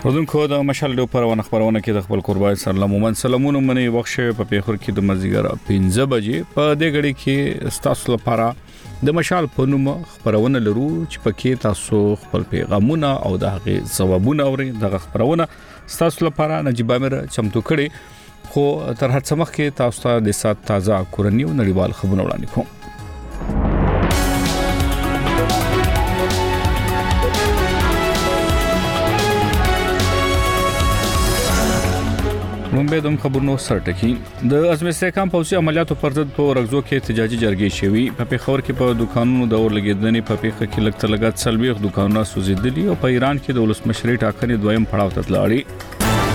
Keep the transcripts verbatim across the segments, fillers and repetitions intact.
ودونکو د مشال ډو پرونه خبرونه کې د خپل قربای سره لمومن سلامونه منی وخت په پیخور کې د مزیګر پنځه بجې په دې غړي کې تاسو لپاره د مشال په نوم خبرونه لرو چې پکې تاسو خپل پیغامونه او د هغه ځوابونه اورئ د خبرونه تاسو لپاره نجيب امیر چمتو کړي خو تر هڅه مخ کې تاسو ته د سات تازه کورنیو نړیوال خبرونه وړاندې کوم. مونږ به د خبرونو سرټکی د ازمه استحکام پوځي عملیاتو پر ضد په ورغزو کې احتجاجي جرګې شوي په پیښور کې په دکانونو د اورلګیدنې په پیښه کې لګ تلګات سلويخ دکانونه سوځیدلي او په ایران کې د ولسمشرۍ ټاکنې دویم پړاو ته تللي.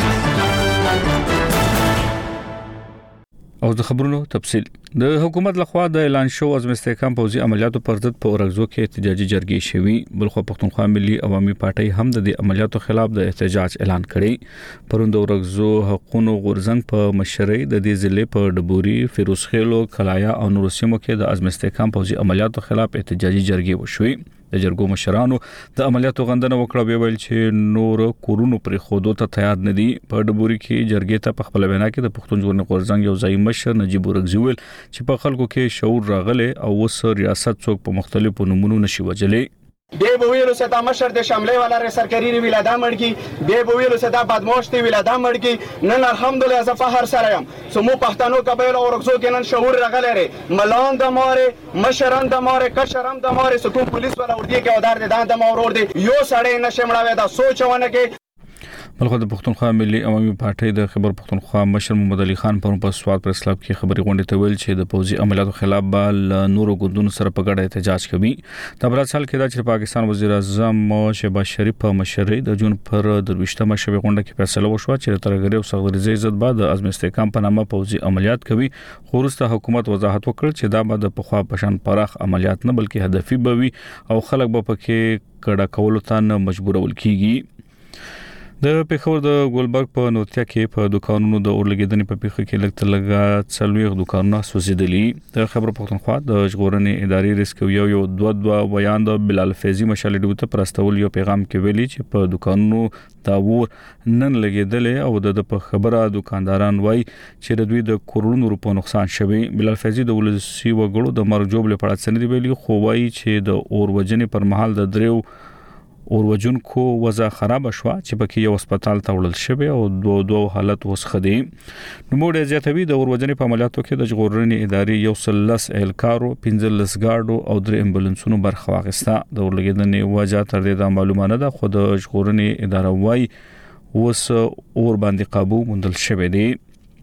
او د خبرونو تفصیل د حکومت لخوا د اعلان شو ازمه استحکام پوځي عملیاتو پر ضد په ورغزو کې احتجاجي جرګې شوي. بلخو پښتونخوا ملي عوامي پارټي هم د عملیاتو خلاف د احتجاج اعلان کړی. پروند ورغزو حقوقو غورزنګ په مشرۍ د دې ضلع په ډبوري فیروز خیلو کلایا او نور سیمو کې د ازمه استحکام پوځي عملیاتو خلاف احتجاجي جرګې وشوي. د جرګو مشرانو د عملیاتو غندنه وکړه ویل چې نور کورونو پر خودو ته تیار نه دي. په ډبوري کې جرګې ته په خپل وینا کې د پښتون ژغورنې غورځنګ یو ځای مشر نجيب ورغزي ویل چې په خلکو کې شعور راغله او وس ریاست څوک په مختلفو نمونو نشي وجلې. دی بویلو سے دا مشر د شملې والا سرکاري ویلادا مړکی دی بویلو سے دا بدمعاش دی ویلادا مړکی نن الحمدلله ز فخر سره يم سمو پښتنو قبایل او رغزو کې نن شعور راغلی ری ملان د ماره مشران د ماره کشران د ماره سکون پولیس والا ور دي کې ودار دي دا د مور دي یو سړی نشه مړاوي دا سوچونه کې. بلخو د پښتونخوا ملي عوامي پارټي د خبر پښتونخوا مشر محمد علي خان په په سواد پر اسلام کې خبري غونډه ته ویل چې د پوځي عملیاتو خلاف بل نورو ګوندونو سره په ګډه احتجاج کوي. د بل سال کې د پاکستان وزیر اعظم شهباز شریف په مشرۍ د جون پر درويشتمه شوې غونډه کې فیصله وشو چې ترګری او صغری عزت بعد ازمه استحکام په نامه پوځي عملیات کوي. خو وروسته حکومت وضاحت وکړ چې دا به د پخوا پشان پراخ عملیات نه بلکې هدفي بوي او خلک به پکې کډه کول ته نه مجبورول کیږي. د پیښور د ګولبرګ په نوتیا کې په دکانونو د اورلګیدنې په پیښه کې لګ تلګا څلويخ دکانونه سوځیدلي. د خبر پښتونخوا د ژغورنې ادارې ریسکو یو یو دوه دوه بیان د بلال فیضی مشال ډیو ته پرستول یو پیغام کې ویلي چې په دکانونو تاور نن لګیدل او د په خبره دکانداران وای چې د دوی د کروڑونو روپو نقصان شوی. بلال فیضی د ولسی وګړو د مرګ جوړ لپاره څنډي ویلي خو وای چې د اور وجنې پر مهال د دریو اور وجونکو وضع خراب شوه چې پکې یو هسپتال ته وړل شوی او دوه دوه حالت وسخدي. نو موږ زیاتوي د اور وجنې په عملیاتو کې د ژغورنې ادارې یو سلس اهلکارو پنځه لس ګاډو او درې امبولانسونو برخه واخیسته. د اور لګیدنې وجه تر دې د معلومانه ده خو د ژغورنې اداره وای وس اور باندې قابو موندل شوی دی.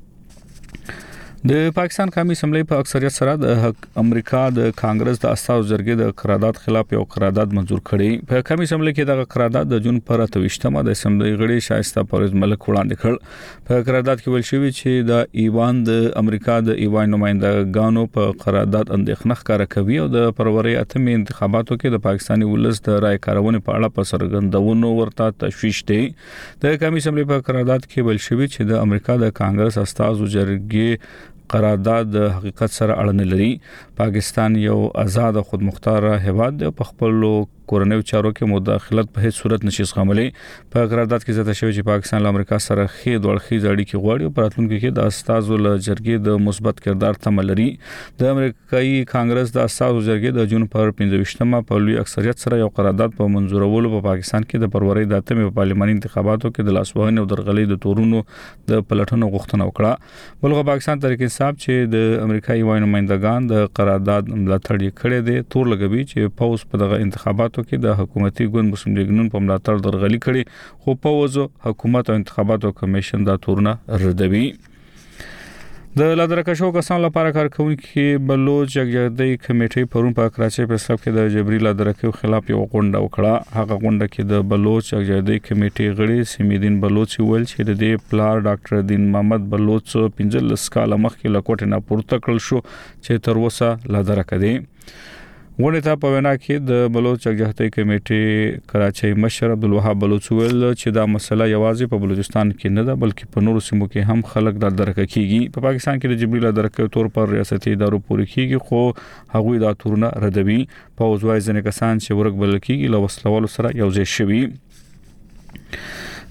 د پاکستان قومي اسمبلی په اکثریت سره د امریکا د کانګرس د اساسو جرګې د قرارداد خلاف یو قرارداد منزور کړي. په قومي اسمبلی کې د قرارداد د جون پر اتويشتمه د اسمبلی غړي شایسته پرویز ملک وړاندې کړ. په قرارداد کې ویل شوی چې د ایوان د امریکا د ایوان نمائندګانو په قرارداد اندېښنه ښکاره کوي او د فروری اتمه انتخاباتو کې د پاکستاني ولس د رائے کارونې په اړه په سرګندونو ورته تشویش دی. د قومي اسمبلی په قرارداد کې ویل شوی چې د امریکا د کانګرس اساسو جرګې قرارداد د حقیقت سره اړه لري. پاکستان یو آزاد او خودمختار هیواد دی په خپل کورنیو چارو کې مداخلت په هیڅ صورت نشي زغملي. په قرارداد کې ځکه شوی چې پاکستان له امریکا سره خې دوړ خې ځړې کې غواړي او پراتلونکو کې د استازو له جرګې د مثبت کردار تمه لري. د امریکایي کانګرس د استازو جرګې د جون پر پنځه په لوی اکثریت سره یو قرارداد په منزورولو په پاکستان کې د فروری د اتمه په پارلماني انتخاباتو کې د لاسوهنې او درغلۍ د تورونو د پلټنو غوښتنه وکړه. بلغه پاکستان تحریک انصاف چې د امریکایي وای نمائندګان د قرارداد ملاتړ کړي دي تور لګوي چې پوز په دغه انتخاباتو کې د حکومتي ګوند مسلم لیگ نن په ملاتړ درغلي کړي خو پوز حکومت او انتخاباتو کمیشن دا تورونه ردوي. د لادرکشو کسان لپاره کارکونکو بلوچ یګجدي کمیټې پرون په کراچۍ په اسلام کې د جبري لادرکو خلاف یو غونډه وکړه. هغه غونډه کې د بلوچ یګجدي کمیټې غړي سمیدین بلوچ ویل چې د دې پلار ډاکټر دین محمد بلوچ پنځه لس کال مخکې لکوټ نه پورته کړل شو چې تر اوسه لادرکه دي. غونډه ته په وینا کې د بلوچ یګجدي کمیټې کراچۍ مشر عبدالوهاب بلوچ ویل چې دا مسله یوازې په بلوچستان کې نه ده بلکې په نورو سیمو کې هم خلک د درک کیږي. په پاکستان کې د جبري لادرکو تور پر ریاستي ادارو پورې کیږي خو هغوی دا تورونه ردوي. په وځوای ځنې کسان چې ورګ بل کیږي له وسلوالو سره یو ځای شوي.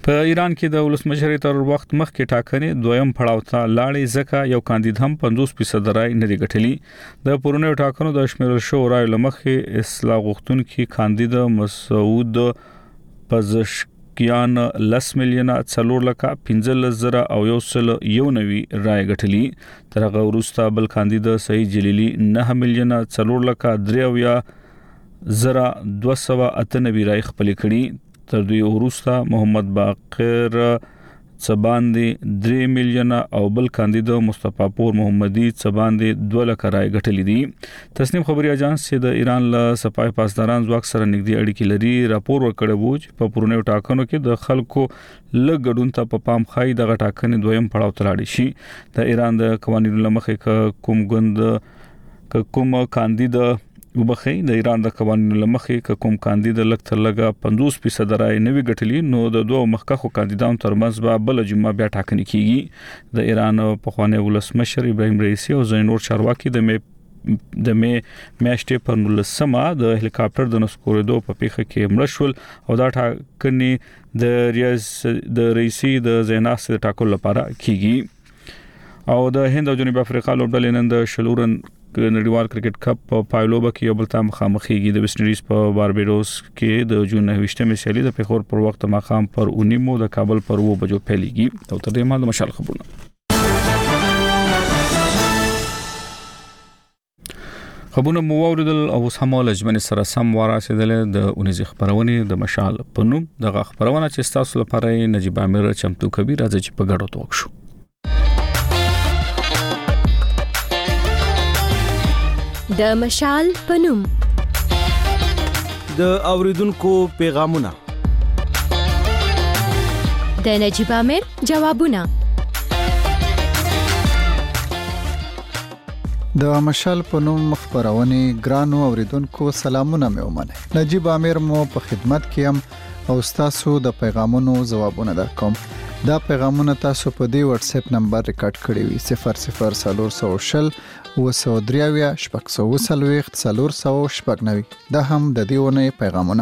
په ایران کې د ولسمشر تر وخت مخکې ټاکنې دویم پړاو ته لاړې ځکه یو کاندید هم پنځوس فیصد رای نه دی ګټلی د پرونیو ټاکنو د شمیرل شو رای لمخې اصلاح غوښتونکي کاندید مسعود پزشکیان لس میلیونه څلور لکه پنځه زره او یو سل یو نوي رای ګټلی تر هغه وروسته بل کاندید سعید جلیلی نه میلیونه څلور لکه درې یا زره دوه سوه اته نوي رای خپل کړي تر دوی وروسته محمد باقر څباندې درې میلیونه او بل کاندید مصطفی پور محمدي څباندې دوه لک رای ګټلې دي تسنیم خبري اژانس چې د ایران له صفای پاسداران ځواک سره نږدې اړیکې لري راپور ورکړی و چې په پرونیو ټاکنو کې د خلکو لږ ګډون ته په پام خای د ټاکنې دویم پړاو ته لاړ شي د ایران د قوانینو لمخې کوم ګوند کوم کاندید وبخې د ایران د قوانینو لمخې کوم کاندید لک تر لګه پنځوس فیصد رای نوي ګټلی نو د دوه مخکخو کاندیدانو ترمنځ به بل جمعه بیا ټاکنې کیږي د ایران په خوانه ولسمشر ابراهیم رئیسی او زینور چارواکي د مې د مې میاشتې په نولسمه د هلیکاپټر د نسکورېدو په پیښه کې مړ شول او دا ټاکنې د ریاض د رئیسی د زیناس د ټاکل لپاره کیږي او د هند او جنوب افریقا لوبډلې نن د شلورن نړیوال کرکټ کپ په پایلوبه کې یو بل ته مخامخېږي د ویسټ انډیز په باربیډوس کې د جون نهه سیالي د پیښور پر وخت ماخام پر اونیمو د کابل پر و بجو پیلېږي او تر دې مهال مشال خبرونه خبرونه مو اوریدل او سمو لجمن سره سم وراسېدل د اونیزي خبرونه د مشال په نوم د خبرونه چې تاسو لپاره نجيب امیر چمتو کبیر راځي چې په ګډو توک شو د مشال پنوم د اوریدونکو پیغامونه د نجيب امیر جوابونه د مشال پنوم خبرونه ګرانو اوریدونکو سلامونه مې ومنه نجيب امیر مو په خدمت کې هم او تاسو د پیغامونو جوابونه درکوم دا پیغامونه تاسو په دې واتس اپ نمبر ریکارډ کړی وي صفر صفر صفر صفر وسو دریاویا شپږ سوه څلوېښت څلور سوه شپږ نوي دا هم د دې ونې پیغامونه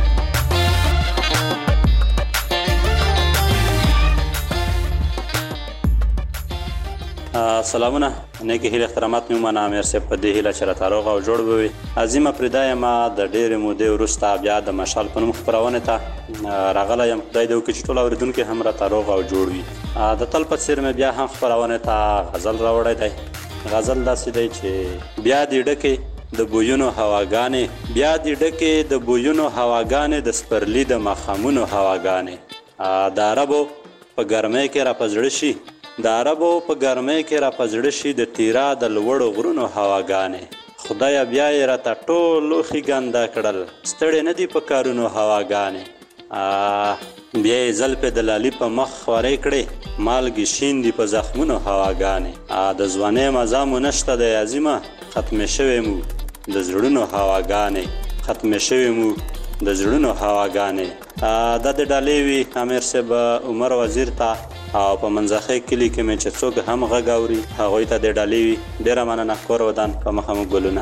سلامونه نیکی هیله احترامات مې منه امیر صاحب په دې هیله چې را تاروغ او جوړ بوي عظیمه پردای ما د ډېرې مودې وروسته بیا د مشال په نوم خپرونه ته راغلی یم خدای دې وکړي چې ټول اورېدونکي هم را تاروغ او جوړ وي د تل په څېر مې بیا هم خپرونه ته غزل راوړی دی غزل داسې دی چې بیا دې ډکې د بویونو هواګانې بیا دې ډکې د بویونو هواګانې د سپرلي د ماښامونو هواګانې د عربو په ګرمۍ کې را پزړه شي د عربو په ګرمۍ کې را پزړه شي د تیرا د لوړو غرونو هواګانې خدای بیا یې راته ټول لوښي ګنده کړل ستړې نه دي په کارونو هواګانې بیا یې زلفې د لالي په مخ خورې کړې مالګې شین دي په زخمونو هواګانې د ځوانۍ مزه مو نشته دی عظیمه ختمې شوې مو د زړونو هواګانې ختمې شوې مو د زړونو هواګانې دا د ډالۍ وي امیر صاحب عمر وزیر ته او په منځخې کلي کې مې چې څوک هم غږ اوري هغوی ته د ډالۍ وي ډېره مننه کور ودان په مخه مو ګلونه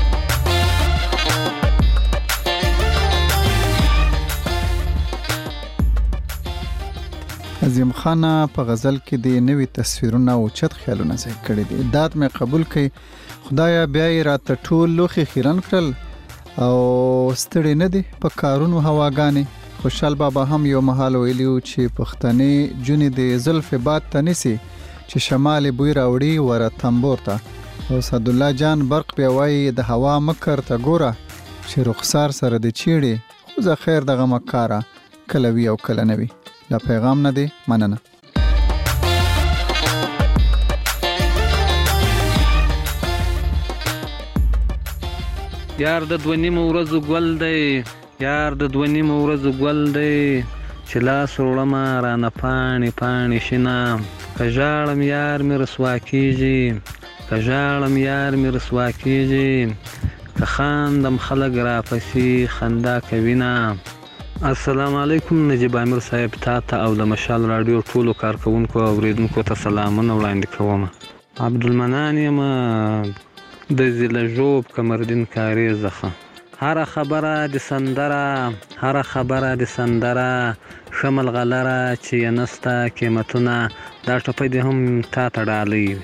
عظیم خان په غزل کې د نوې تصویرونه او چت خیالونه ځای کړی دي داد مې قبول کړي خدایا بیا یې راته ټول لوښي خیرن کړل او ستړي نه دي په کارونو هواګانې خوشحال بابا هم یو محال ویلیو چې پښتنې جونې د زلف باد تنسي چې شمال بوی راوړي ور تنبور ته او صد الله جان برق بیا وایي د هوا مکر ته ګوره چې رخسار سره د چیړي خو زه خیر دغه مکاره کله وی او کله نه وي دا پیغام نه دی مننه یار د دوه نیمو ورځو ګل دی یار د دوه نیمو ورځو ګل دی چې لاس وړمه رانه پاڼې پاڼې شینه که ژاړم یار مې رسوا کېږي که ژاړم یار مې رسوا کېږي که خاندم خلک راپسې خندا کوي نه السلام علیکم نجیب امیر صاحب تا ته او د مشال راډیو ټولو کارکوونکو او اوریدونکو ته سلامونه وړاندې کوم عبدالمنان یم د ضلع ژوب کمردین کاریزه هر خبره د سندره هر خبره د سندره شمل غلره چې نستا قیمتونه دا ټپې د هم تا تړالي.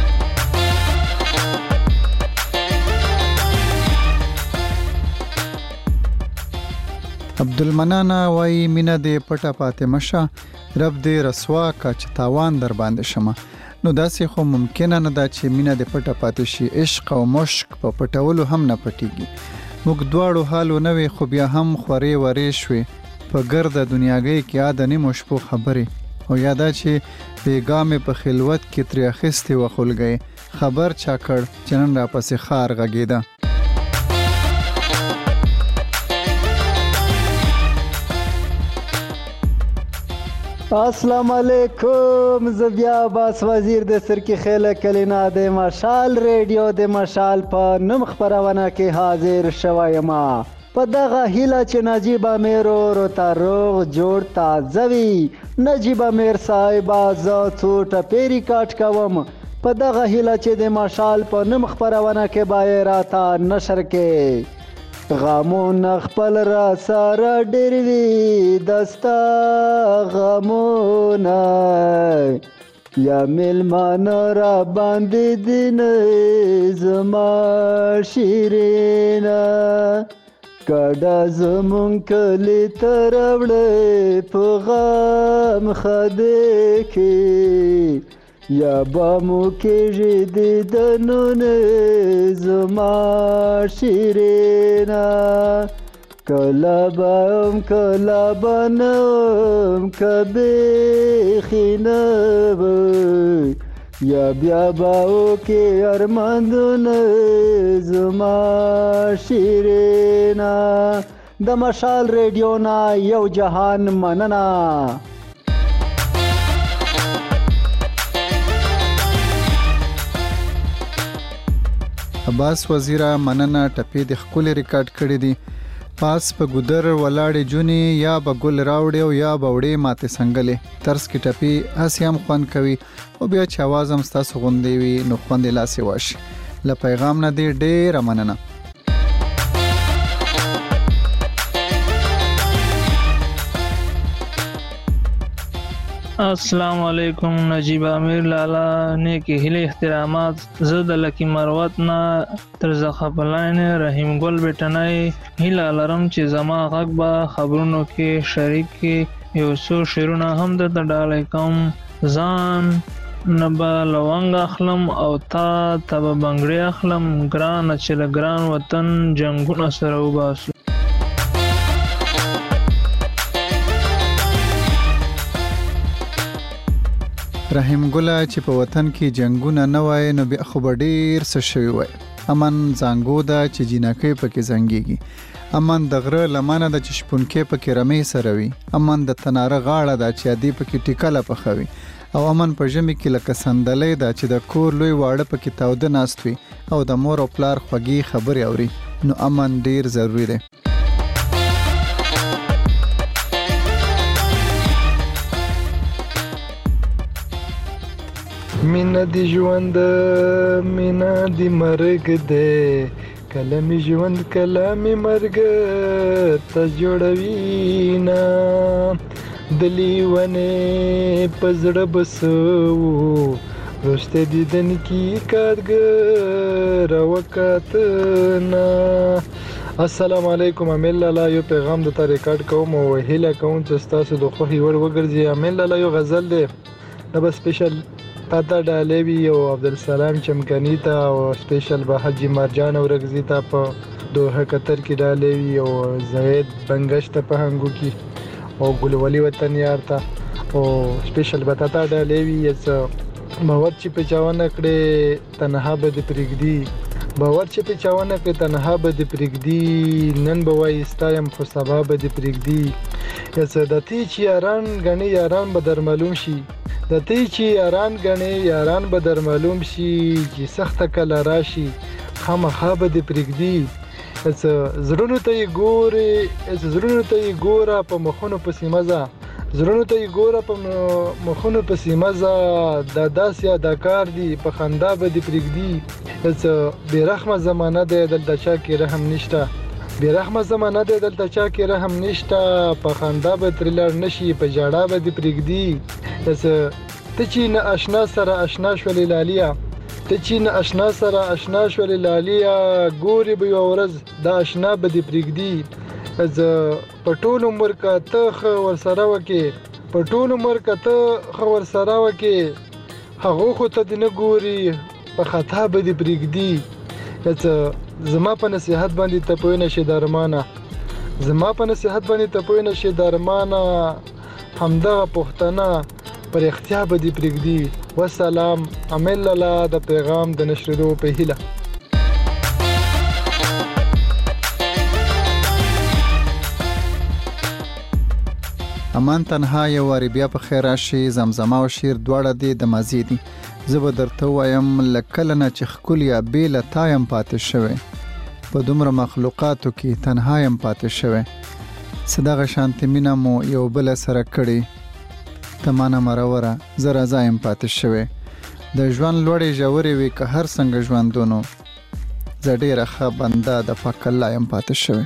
عبدالمنان وای مینا دې پټه پاتې مشه رب دې رسوا کا چې تاوان در باندې شمه. نو داسې خو ممکنه نه ده چې مینا دې پټه پاتې شي. عشق او مشک په پټولو هم نه پټیږي. موږ دواړو حالو نه وي خو بیا هم خورې ورې شوې په ګرد دنیاګۍ کې یاد نیمو شپو خبرې او یادا چې بیګامې په خلوت کې ترې اخیستې و خلګۍ خبر چا کړ چې نن را پسې خار غږېده. السلام علیکم. زبیا باس وزیر د سرکی خیله کلینا د مشال ریډیو د مشال په نوم خبرونه کې حاضر شوایم په دغه هیله چې نجیب امیر ورو ته روغ جوړ تازه وي. نجیب امیر صاحب زه څو ټپې ریکارډ کوم په دغه هیله چې د مشال په نوم خبرونه کې باید راته نشر کې غمونه خپل را سره ډېر وي دستا غمونه یا میلمانه را باندې دین زما شیرینه کډه زمون کلی ته راوړې په غم خدای کې یا با مو کېږي د دنونه زما شیرینه کله به هم کله به نه هم که بیخي نه به یا بیا به وکړي ارمانونه زما شیرینه. د مشال ریډیو نه یو جهان مننه. عباس وزیره مننه ټپې د خپل ریکارډ کړې دي. پاس په ګودر ولاړې جونې یا به ګل راوړې او یا به وړې ماته سنگلې ترس کې ټپې هسې هم خوند کوي او بیا چې आवाज هم ستاسو غوندې وي نو خوند لاسې واشي. له پیغام نه دی ډېره مننه. السلام علیکم. نجیب امیر لالا نیکی هیله احترامات. زه د لکی مروت نه تر زخپلاین رحیم ګل بیٹنای هیله لرم چې زما غږ به خبرونو کې شریک کې یو څو شیرونه هم د ډالۍ کوم. ځان نبا لونګ اخلم او تا تب بنگړی اخلم ګران چې له ګران وطن جنگونه سره وباسو. رحیم ګله چې په وطن کې جنگونه نه وای نو بیا خو به ډېر څه شوي وای. امن زانګو ده چې جینکۍ پکې زنګېږي. امن د غره لمنه ده چې شپونکې پکې رمې سره وي. امن د تناره غاړه ده چې ادي پکې ټیکله پخوي. او امن په ژمي کې لکه سندلې ده چې د کور لوی واړه پکې تاوده ناست وي او د مور او پلار خوږې خبرې اوري. نو امن ډېر ضروري دی. مینا دی ژوند مینا دی مرګ دی کله می ژوند کله می مرګ ته جوړوي نه د لیونې په زړه بسو رشته دیدن کی کارګر وکړه نه. السلام علیکم. امیل لالا یو پیغام د تا ریکارډ کوم او هیله کوم چې تاسو د خوښي وړ وګرځي. امیل لالا یو غزل دی دا به سپیشل پتا ډالوي او عبدالسلام چمکنی ته او سپیشل به حجی مرجان او رغزی ته په دوحه قطر کې ډالوي او زید بنگش ته په هنګو کې او ګلولی وطن یار ته او سپیشل به تا ډالوي چې باور چې په چاونه کړې تنها به د پرګدي باور چې په چاونه کړې تنها به د پرګدي نن به وای استایم خو سبا به د پرګدي یا صدتی چې یاران غني یاران به در معلوم شي د تی چې یاران غني یاران به در معلوم شي چې سخت کله راشي خامخا به د پرګدي اس زړونو ته ګوري اس زړونو ته ګوره په مخونو پسې مزه زړونو ته ګوره په مخونو پسې مزه د داس یا د کار دی په خندا به د پرګدي اس بیرحمه زمانہ د دلته چا کې رحم نشته بیرحمه زمانه دی دلته چا کې رحم نشته، په خندا به ترې لاړ نشي، په ژړا به دې پرېږدي. ته چې نه اشنا سره اشنا شولې لاليه، ته چې نه اشنا سره اشنا شولې لاليه، ګورې به یوه ورځ دا اشنا به دې پرېږدي. زه په ټول عمر که ته ښه ورسره وکې، په ټول عمر که ته ښه ورسره وکې، هغو خو ته دې نه ګوري، په خطا به دې پرېږدي. زما په نصیحت باندې ته پوه نشې درمانه، زما په نصیحت باندې ته پوه نشې درمانه، همدغه پښتنه پر اختیا به دې پرېږدي. والسلام، امل الله د پیغام د نشریدو په هیله. امان تنها یو واری بیا په خیر راشي. زمزمه او شیر دواړه دي د مازی دي. زه به درته وایم لکله نه چې ښکل یا بېله تا یم پاتې شوی، په دومره مخلوقاتو کې تنها یم پاتې شوی. څه دغه شانتې مینه مو یو بله سره کړې، ته مانه مروره زه رضا یم پاتې شوی. د ژوند لوړې ژورې وي که هر څنګه ژوندونو، زه ډېره ښه بنده د پاک الله یم پاتې شوی.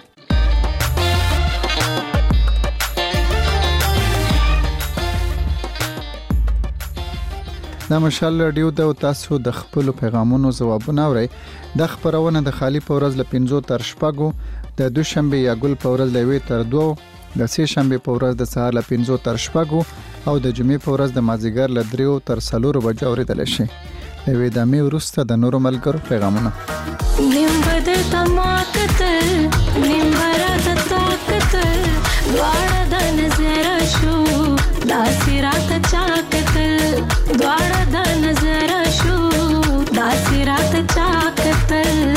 دا مشال رادیو د تاسو د خپل پیغامونو ځوابونه اورئ. د خبرونه د خالی په ورځ ل پنځو تر شپږو، د دوشنبه یا ګل په ورځ ل وی تر دوه، د سه شنبه په ورځ د سهار ل پنځو تر شپږو او د جمعې په ورځ د مازیګر ل دریو تر څلورو بجو اوریدل شي. د وی د می ورسته د نورو ملګرو پیغامونه. نیم بدل تماکت نیم برات طاقت دواړه د نظر شو داسې راته چاکت دواړه د نظر شو داسې راته چاکت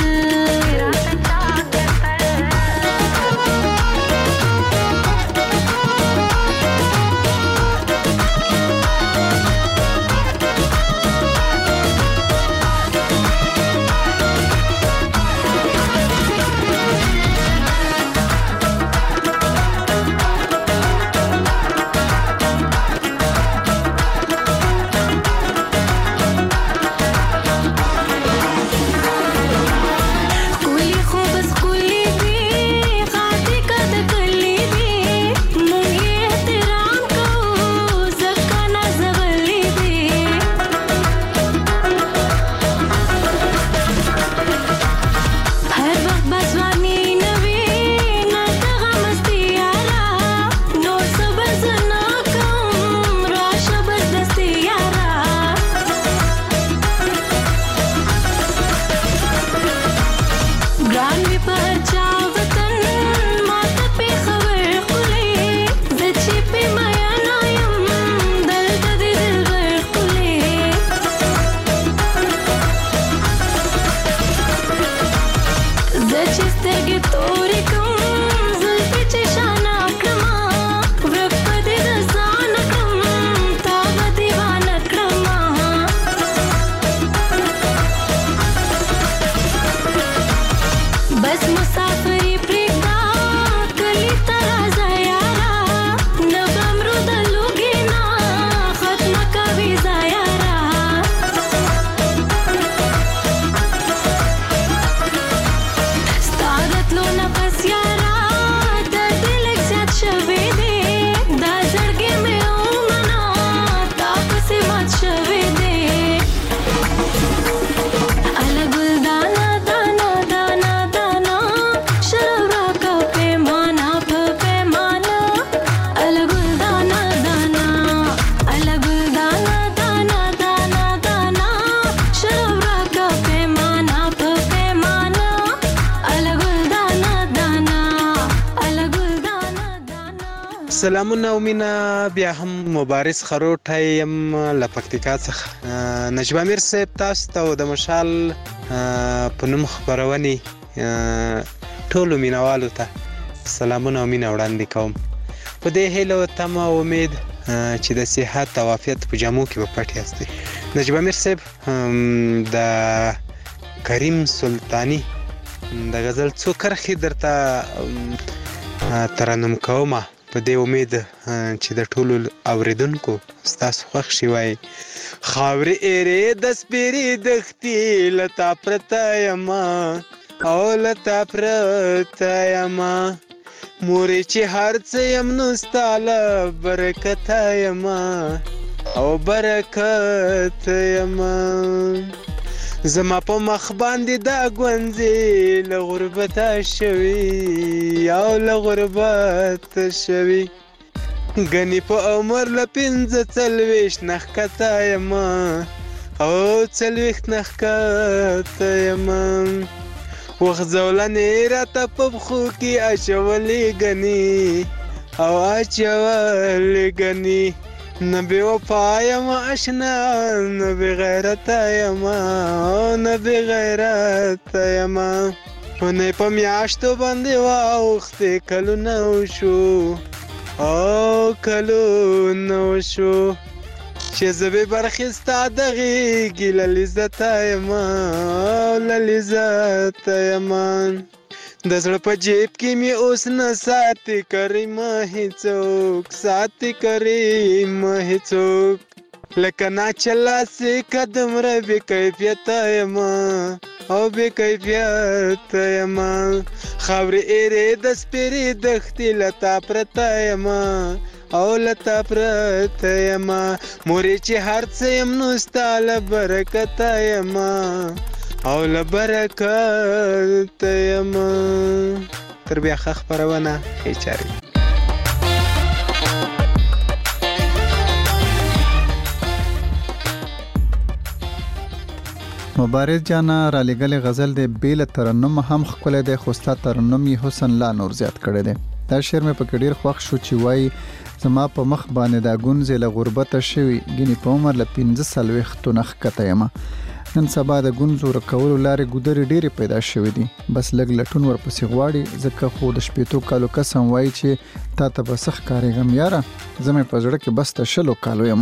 سلامونه او مینا بیا هم مبارز خروټی يم لپکتیکا څخه نجیب امیر صاحب تاسو ته د مشال په نوم خبرونی ټول مینوالو ته سلامونه او مینا وړاندې کوم په دې هیله تم او امید چې د صحت او عافیت په جامو کې په پټ یاستئ. نجیب امیر صاحب د کریم سلطانی د غزل څو کرښې درته ترنم کومه په دې امید چې د ټولو اوریدونکو ستاسو خوښ شي. وای خاورې ایرې د سپېرې دښتې لتا پرته یما او لتا پرته یما مورې چې هر څه یم نو ستا له برکته یما او برکت یما زما په مخ باندې دا ګونځې له غربته شوي او له غربت شوي ګنې په عمر له پنځه څلوېښت نه ښکته یما او څلوېښت نه ښکته یما وخت زولنې راته په پښو کې اچولې ګنې او اچولې ګنې نه بې وفا یم اشنا نه بې غیرته یم نه بې غیرته یم اونۍ په میاشتو باندې واوښتې کلونه وشو او کلونه وشو چې زه بې برخې ستا د غېږې له لذته یم له لذته یم د زړه په جیب کې مې اوس نه ساتي کریمه هیڅوک ساتي کریمه هیڅوک لکه ناچله سکه دومره بې کیفیته یم او بې کیفیته یم خاورې ایرې د سپېرې دښتې له تا پرته یم او له تا پرته یم مورې چې هر څه یم نو ستا له برکته یم او له برکته یم تر بیا ښه خپرونه ښې چارې مبارز جانا را لګلې غزل د بیل ترنم هم خپل د خوستا ترنم یې حسن لا نور زیات کړی دی دا شعر مې په کډیر خوښ شو چې وای زما په مخ باندې دا ګونځې له غربت شوي ګینې په عمر له پنځه څلوېښتو نه ښکته یم نن سبا د ګونځو رکولو لارې ګودرې ډېرې پیدا شوې دي بس لږ لټون ورپسې غواړي ځکه خو د شپېتو کالو قسم وایي چې تا ته به څه ښکارېږم یاره زه مې په زړه کې بس د شلو کالو یم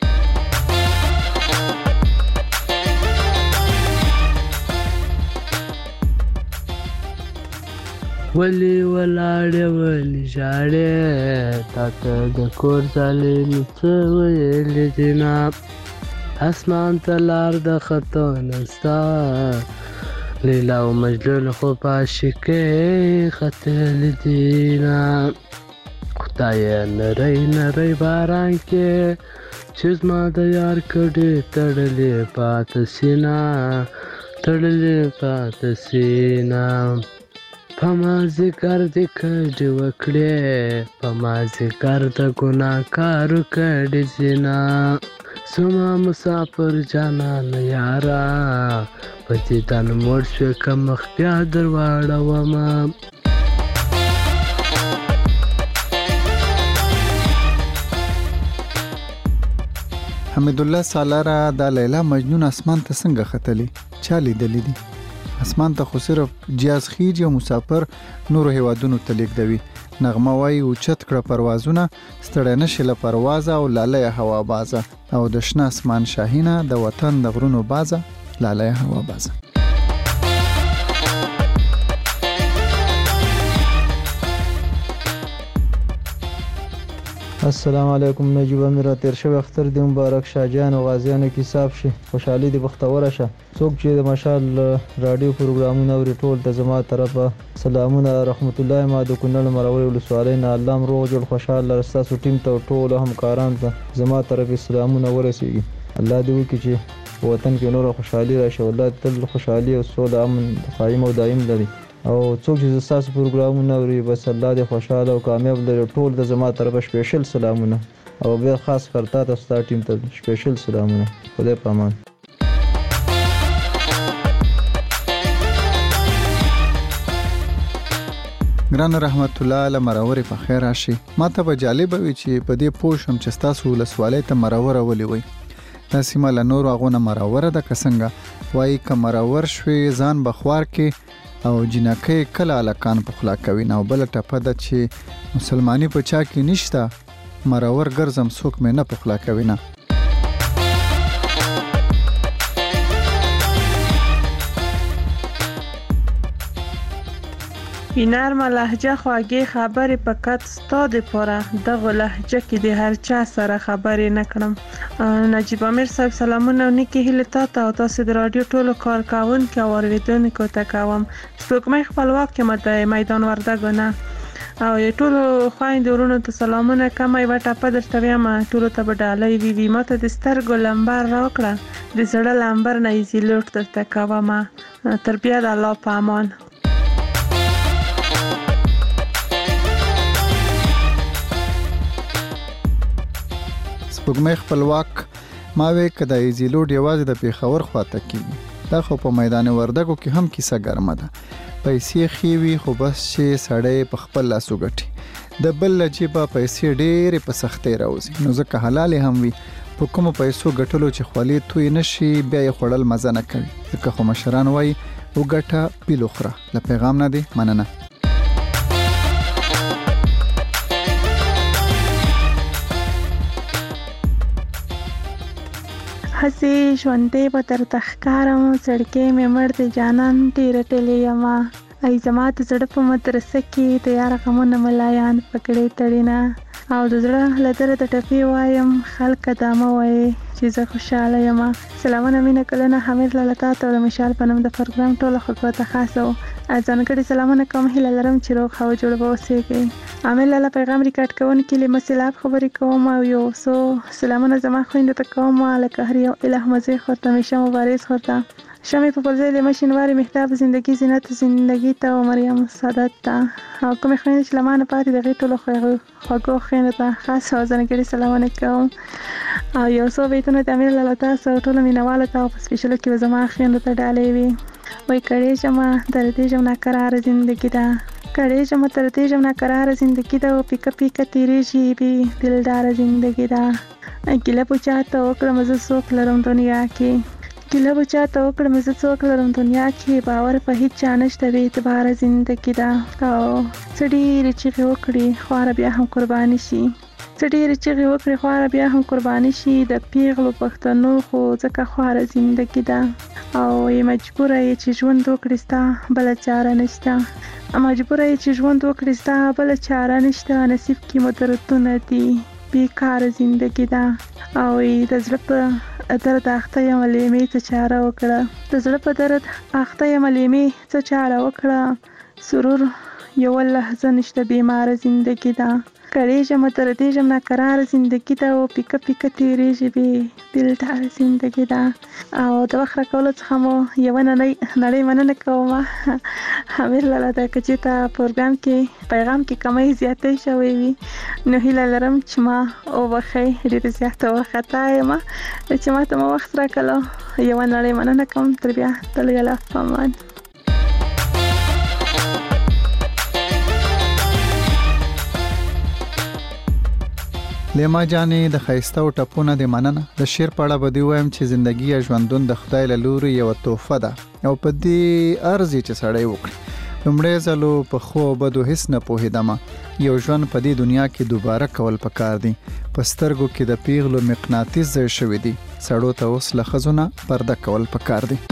ولی ولاړې ولی ژاړې تا ته د کور ځالې مې څه ویلې دي نه اسمان ته لار د خطو نسته لیلا او مجنون خو په عاشقۍ ختلي دي نه خدایه نری نری باران کې چې زما د یار کډې تړلې پاته سینه تړلې پاته سینه په مازدیګر دې کډې وکړې په مازدیګر د ګناهکارو کډې زینه زما مسافر جانان یاره په دیدن مړ شوې که مخ بیا در واړومه حمید الله سالاره دا لیلا مجنون اسمان ته څنګه ختلی چا لیدلی دي اسمان ته خو صرف جیاز خیج او مسافر نور هیوادونو ته لیږدوي نغمه وای او چت کړه پروازونه ستړی نشي له پروازه او لاله هوا بازه او د شنه اسمان شاهینه د وطن د غرونو بازه لاله هوا بازه السلام علیکم نجیب امیر تیر شوی اختر دی مبارک شاهجان او غازیانو کې صاحب شي خوشحالي دی بختوره شه څوک چې د مشال رادیو پروګرامونه اوري ټول ته زما طرفه سلامونه رحمت الله ما د کونړ مروري ولسوالۍ نه الله روغ جوړ خوشاله رستاسو ټیم ته ټول همکاران ته زما طرفه سلامونه ورسیږي الله دې وکړي چې وطن کې نور خوشحالي راشي الله تل خوشحالي او سوله امن قائم او دائم لري او څوک چې تاسو پروګرامونه اوري بس الله دې خوشاله او کامیاب لري ټول د زما طرفه سپیشل سلامونه او بیا خاص کرتا تاسو ته ټیم ته سپیشل سلامونه خدای پامان ګران رحمت الله علی مرور په خیر راشي ماته به جالب وي چې په دې پوښم چې تاسو ولسوالۍ ته مرور ولي وي دا سیمه له نور غونه مرور ده کسنګ وای ک مرور شوي ځان بخوار کې او جنکه کله الکان په خلا کوي نو بل ټپه ده چې مسلمانی په چا کې نشته مرور ګرځم څوک مې نه په خلا کوي نه په نرمه لهجه خواږې خبرې فقط ستا دپاره دغه لهجه کې د هر چا سره خبرې نه کړم. نجیب امیر صاحب سلامونه او نیکې هیلې تا ته او تاسو د راډیو ټولو کارکوونکو او اورېدونکو ته کوم. سپوږمۍ خپلواک یم د میدان وردګو نه او ټولو خویندو ورونو ته سلامونه کوم. یوه ټپه درته وایم ټولو ته به ډالۍ وي. ما ته د سترګو لمبر راکړه د زړه لمبر نه یې زیلوټ درته کوم. تر بیا د الله په امان. سپوږمۍ خپلواک ما وی که د ایزي لوډ یوازې د پیښور خواته کېږي دا خو په میدان وردګو کې هم کیسه ګرمه ده. پیسې خېوي خو بس چې سړی په خپل لاسو ګټي د بل له جیبه پیسې ډېرې په سختۍ راوځي نو ځکه حلالې هم وي په کومو پیسو ګټلو چې خولې توی نشي بیا یې خوړل مزه نه کوي. ځکه خو مشران وایي وګټه پیل وخوره. له پیغام نه دی مننه. هسې ژوندې به درته ښکارم زړګی مې مړ دی جانان ډېره ټلې یمه. ای زما د زړه په مدرسه کې د یار غمونه ملایان پکړې تړینه او د زړه له درده ټپې وایم خلکه دا مه وایي چې زه خوشحاله یمه. سلامونه مینه کلونه حمید لاله تا ته او د مشال په نوم د پروګرام ټولو خلکو ته خاصه ځانګړي سلامونه کوم. هیله لرم چې روغ هوا جوړ به اوسېږئ. عامل لاله پیغام ریکارډ کوونکي له مسلاب خبرې کوم او یو څو سلامونه زما خویندو ته کوم لکه هر یو اله مزه خورته همیشه مبارز خورته شمع په پرځای له مشینواري مهتاب زندگی زینت زندگی ته او مریم سعادت ته او کوم خويند چې لمانه پاتې دغه ټولو خوږو خويند ته خاص ځانګړي سلامونه کوم او یو څو بیتونه د امیر لاله تاسو ټولو مینواله ته په سپیشل کې زما خويند ته ډالې وي. وای کړي جما در دې جما ناقرار زندگی ده کړي جما تر دې جما ناقرار زندگی ده او پیک پیک تیری جی بي دلدار زندگی ده. ګله پوچاته وکړم زه څوک لرم دنیا کې ګله پوچاته وکړم زه څوک لرم دنیا کې باور په هیڅ چا نشته بې اعتباره زندگی ده. او څه ډېرې چیغې وکړي خواره بیا هم قرباني شي څه ډېرې چیغې وکړي خواره بیا هم قرباني شي د پیغلو پښتنو خو ځکه خواره زندگی ده او یې مجبوره یې چې ژوند وکړي ستا بله چاره نشته مجبوره یې چې ژوند وکړي ستا بله چاره نشته. نصیب کې مو دردونه دي بیکاره زندگی ده او د زړه په درد اخته یم لیمې څه چاره وکړه د زړه په درد اخته یم لیمې څه چاره وکړه سرور یو لحظه نشته بیماره زندگی ده کړي جمع تر دې جمع ناقرار زندگی ده او پیک پیک تیریږي بې دلدار زندگی ده. او د وخت راکولو څخه مو یوه نړۍ نړۍ مننه کوم. امیر لاله د که چېرته پروګرام کې پیغام کې کمی زیاتی شوی وي نو هیله لرم چې ما وبښئ ډېره زیاته وارخطا یم چې ما ته مو وخت راکړلو. یوه نړۍ مننه کوم. تر بیا تل الله په امان. لیما جانې د ښایسته او ټپونه د مننه د شعر په اړه به دې وایم چې زندګي یا ژوندون د خدای له لوري یوه تحفه ده او په دې ارزي چې سړی وکړي. لومړی ځلو په ښو او بدو هیڅ نه پوهېدمه یو ژوند په دې دنیا کې دوباره کول پکار دي. په سترګو کې د پیغلو مقناطیس ځای شوي دي سړو ته اوس له ښځو نه پرده کول پکار دي.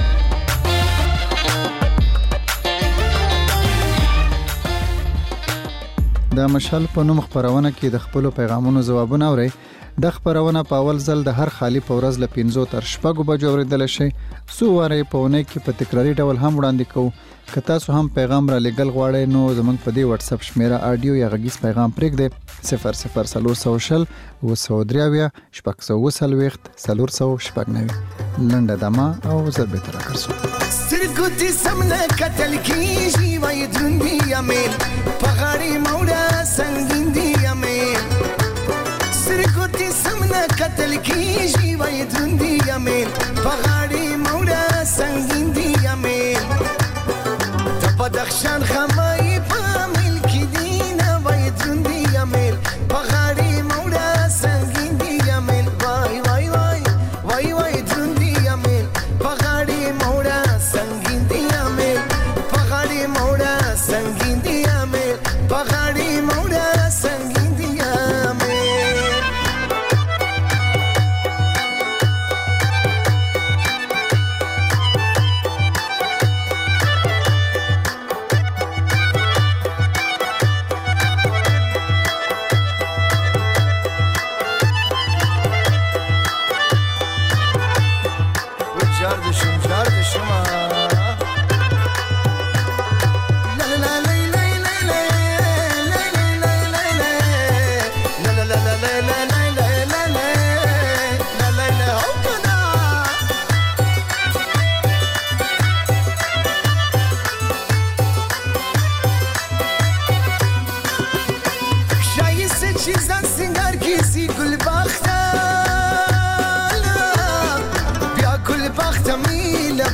د مشال په نوم خبرونه کې د خپل پیغامونو ځوابونه اوري. د خبرونه په اول ځل د هر خالی په ورځ له پنځو تر شپږو بجو اوریدل شي. څو واره په ونه کې په تکراری ډول هم وړاندې کوو. که تاسو هم پیغام را لګل غواړئ نو زموږ په دې واتس اپ شمیره آډیو یا غږیز پیغام پرېږدئ صفر صفر څلور سوه شل اوه سوه درې اویا شپږ سوه اوه څلوېښت څلور سوه شپږ نوي لنډه دمه او زر بېرته راګرځو. سترګو دې سم نه کتل کېږي وایي دروند دي امیل په غاړې موړه سنګین دي امیل سترګو دې سم نه کتل کېږي وایي دروند دي امیل په غاړې موړه سنګین دي امیل د بدخشان خمای په مل کې دي نه وایي دروند دي امیل په غاړې موړه سنګین دي امیل وای وای وای وای وای دروند دي امیل په غاړې موړه سنگین دی امیل په غاړې موړه سنگین دی امیل په غاړې موړه سنگین دی امیل.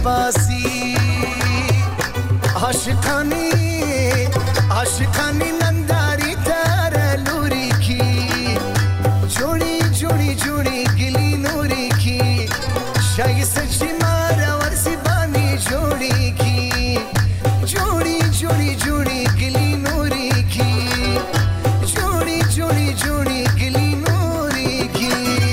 باسي عاشقانی عاشقانی ننداری تر لوری کی جوڑی جوڑی جوڑی گلی نوری کی شای سچی مارا ورسی بانی جوڑی کی جوڑی جوڑی جوڑی گلی نوری کی جوڑی جوڑی جوڑی گلی نوری کی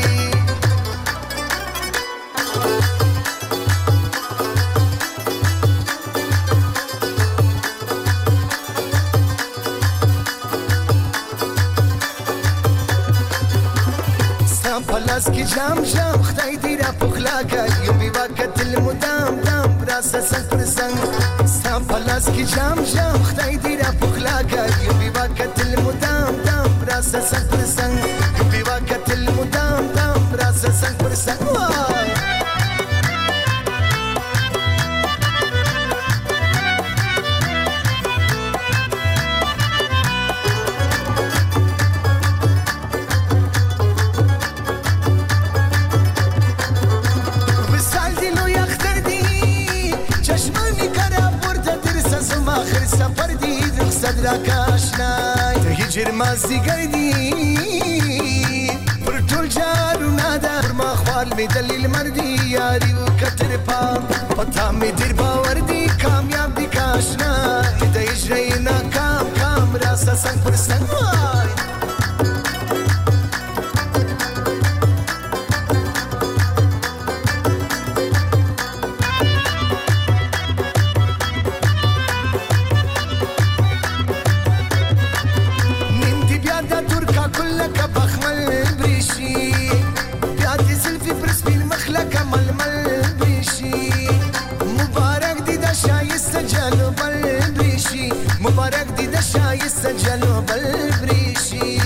پلاس کی جام جام خدای دی را پخلاکا یو بیوا کتل مدام دام راسا سنگ پر سنگ سام پلاس کی جام جام خدای دی را پخلاکا یو بیوا کتل مدام دام راسا سنگ پر سنگ یو بیوا کتل مدام دام راسا سنگ پر سنگ وای سفر دی رخصت را کاشنای ته هجر مازی گردی پر ټول جارو نادا پر ما خپل می دلیل مردی یاری و کتر پام پتا می دیر باور دی کامیاب دی کاشنای ته هجر ناکام کام راسا سنگ پر سنگ وای مبارک دی د شایسته جلو بل بریشي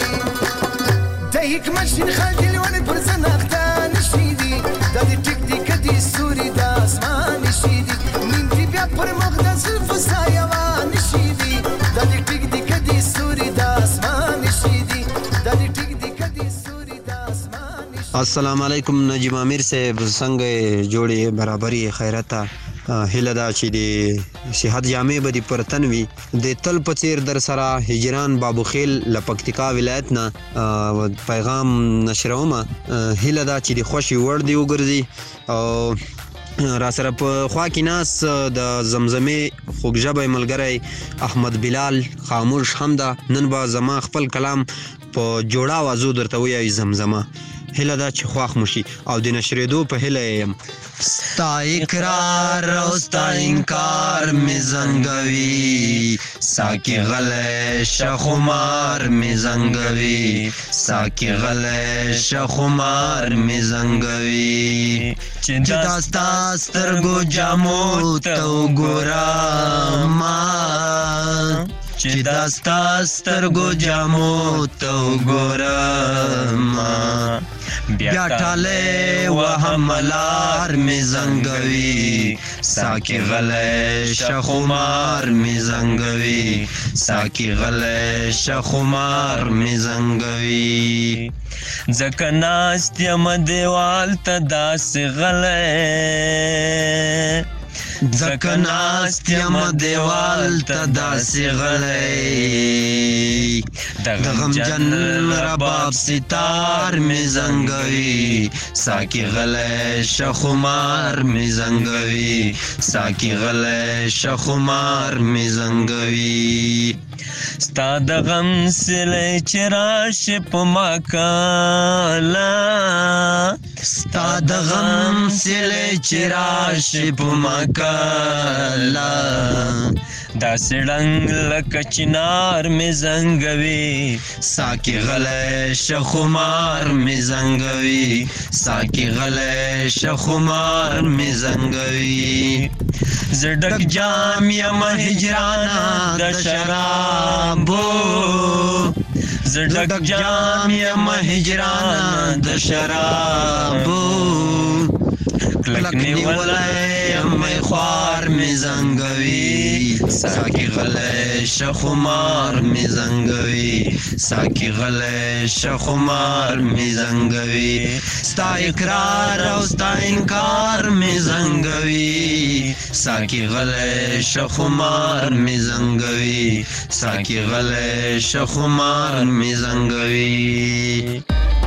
د حکمت شین خال دی لون پر زناخته نشیدي د دې ټیک دی کدي سوري د اسمان نشیدي نیم دی بیا پر مقدس فسایا و نشیدي د دې ټیک دی کدي سوري د اسمان نشیدي د دې ټیک دی کدي سوري د اسمان نشیدي السلام علیکم نجیب امیر صاحب څنګه جوړي برابرۍ خیرته هله دا چې د صحت جامع بدی پرتن وی د تل پچیر در سره هجران بابو خیل لپکتیکا ولایت نه پیغام نشرومه هله دا چې د خوشي ور دی وګرځي او را سره په خوا کې ناس د زمزمه خوږژبه ملګری احمد بلال خاموش همدا نن با زما خپل کلام په جوړا وازو درته وی زمزمه هله دا چې خواخ مشي او د نشریدو په هله يم ستا اقرار او ستا انکار می زنگوی ساکی غلی شخمار می زنگوی ساکی غلی شخمار می زنگوی چې داستا سترګو جامو تو ګورا ما چې داستا سترګو جامو تو ګورا ما بیا ټاله وهملار می زنګوي ساکی غلی شخمار می زنګوي ساکی غلی شخمار می زنګوي ځکه ناست یم دیوال ته داسې غلی ځکه ناست یم دیوال ته داسې غلی د غمجن رباب ستار می زنګوي ساکی غلی شخمار می زنګوي ساکی غلی شخمار می زنګوي ستا د غم سلی چې راشي په ما کاله ستا د غم سلی چې راشي په ما کاله داسې ډنګ لکه چنار می زنګوي ساکی غلی شخمار می زنګوي ساکی غلی شخمار می زنګوي زه ډک جام یم هجرانه د شرابو زه ډک جام یم هجرانه د شرابو لکنی ولای امی خوار می زنگوی ساکی غلی شخمار می زنگوی ساکی غلی شخمار می زنگوی ستا اقرار او ستا انکار می زنگوی ساکی غلی شخمار می زنگوی ساکی غلی شخمار می زنگوی.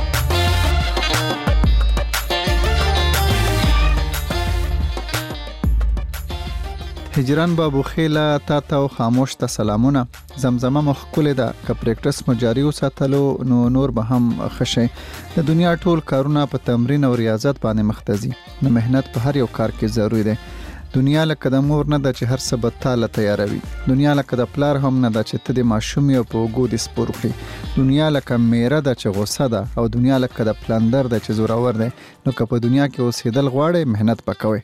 هجران بابو خیله تا تا او خاموش ته سلامونه. زمزمه مخکوله ده که پریکټس مو جاری وساتلو نو نور به هم خشه. د دنیا ټول کارونه په تمرین او ریاضت باندې مختزي. نو مهنت په هر یو کار کې ضروری ده. دنیا لکه د مور نه ده چې هر څه به تاله تیاروي. دنیا لکه د پلار هم نه ده چې ته د ماشوم یو په اوږو دې سپور کړي. دنیا لکه میره ده چې غوسه ده او دنیا لکه د پلندر ده چې زورور ده. نو که په دنیا کې اوسېدل غواړئ مهنت وکوئ.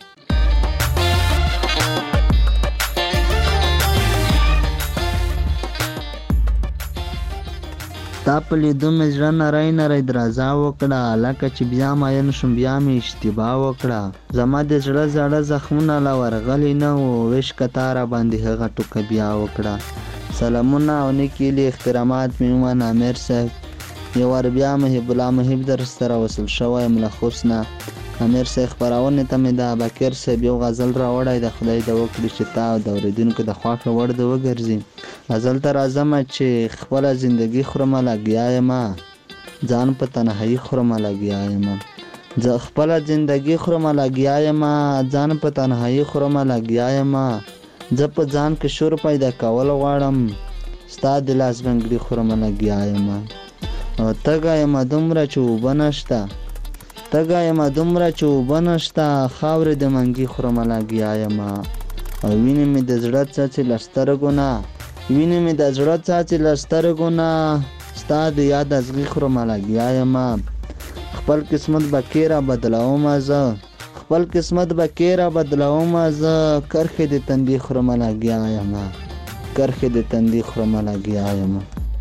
تا په لیدو مې زړه نری نری درزا وکړه لکه چې بیا ماین شم بیا مې اشتباه وکړه زما د زړه زړه زخمونه لا ورغلی نه و ویش کتا را باندې هغه ټوکه بیا وکړه. سلامونه او نیکې هیلې احترامات مې ومنه امیر صاحب. یو وار بیا محب الله محب در سره وصل شوی یم له خوست نه. امیر صاحب خپرونې ته مې د بکر صاحب یو غزل راوړی د خدای د وکړي چې تا او د اورېدونکو د خوښه وړ د وګرځي. غزل ته راځمه چې خپله زندګي خورمه لګیا یمه ځان په تنهایي خورمه لګیا یمه زه خپله زندګي خورمه لګیا یمه ځان په تنهایي خورمه لګیا یمه زه په ځان کې شور پیدا کول غواړم ستا د لاس بنګړي خورمه لګیا یمه او تږی یمه دومره چې اوبه نشته تږی یمه دومره چې اوبه نشته خاورې د منګي خورمه لګیا یمه او وینې مې د زړه څاڅې له سترګو نه وینې مې د زړه څاڅې له سترګو نه ستا د یاد ازغي خورمه لګیا یمه خپل قسمت به کې را بدلومه زه خپل قسمت به کې را بدلومه زه کرښې د تندي خورمه لګیا یمه کرښې د تندي خورمه لګیا یمه.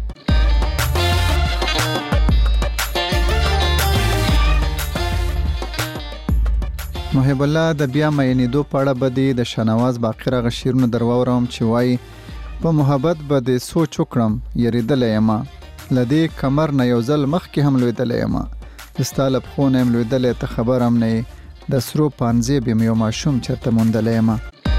محب الله د بیا مینېدو په اړه به دې د شاهنواز باقر هغه شعرونه در واورم چې وایي په محبت به دې سوچ وکړم یریدلی یمه له دې کمر نه یو ځل مخکې هم لوېدلی یمه ستا له پښو نه یم لوېدلی ته خبر هم نه یې د سرو پانځې یم یو ماشوم چېرته موندلی یمه.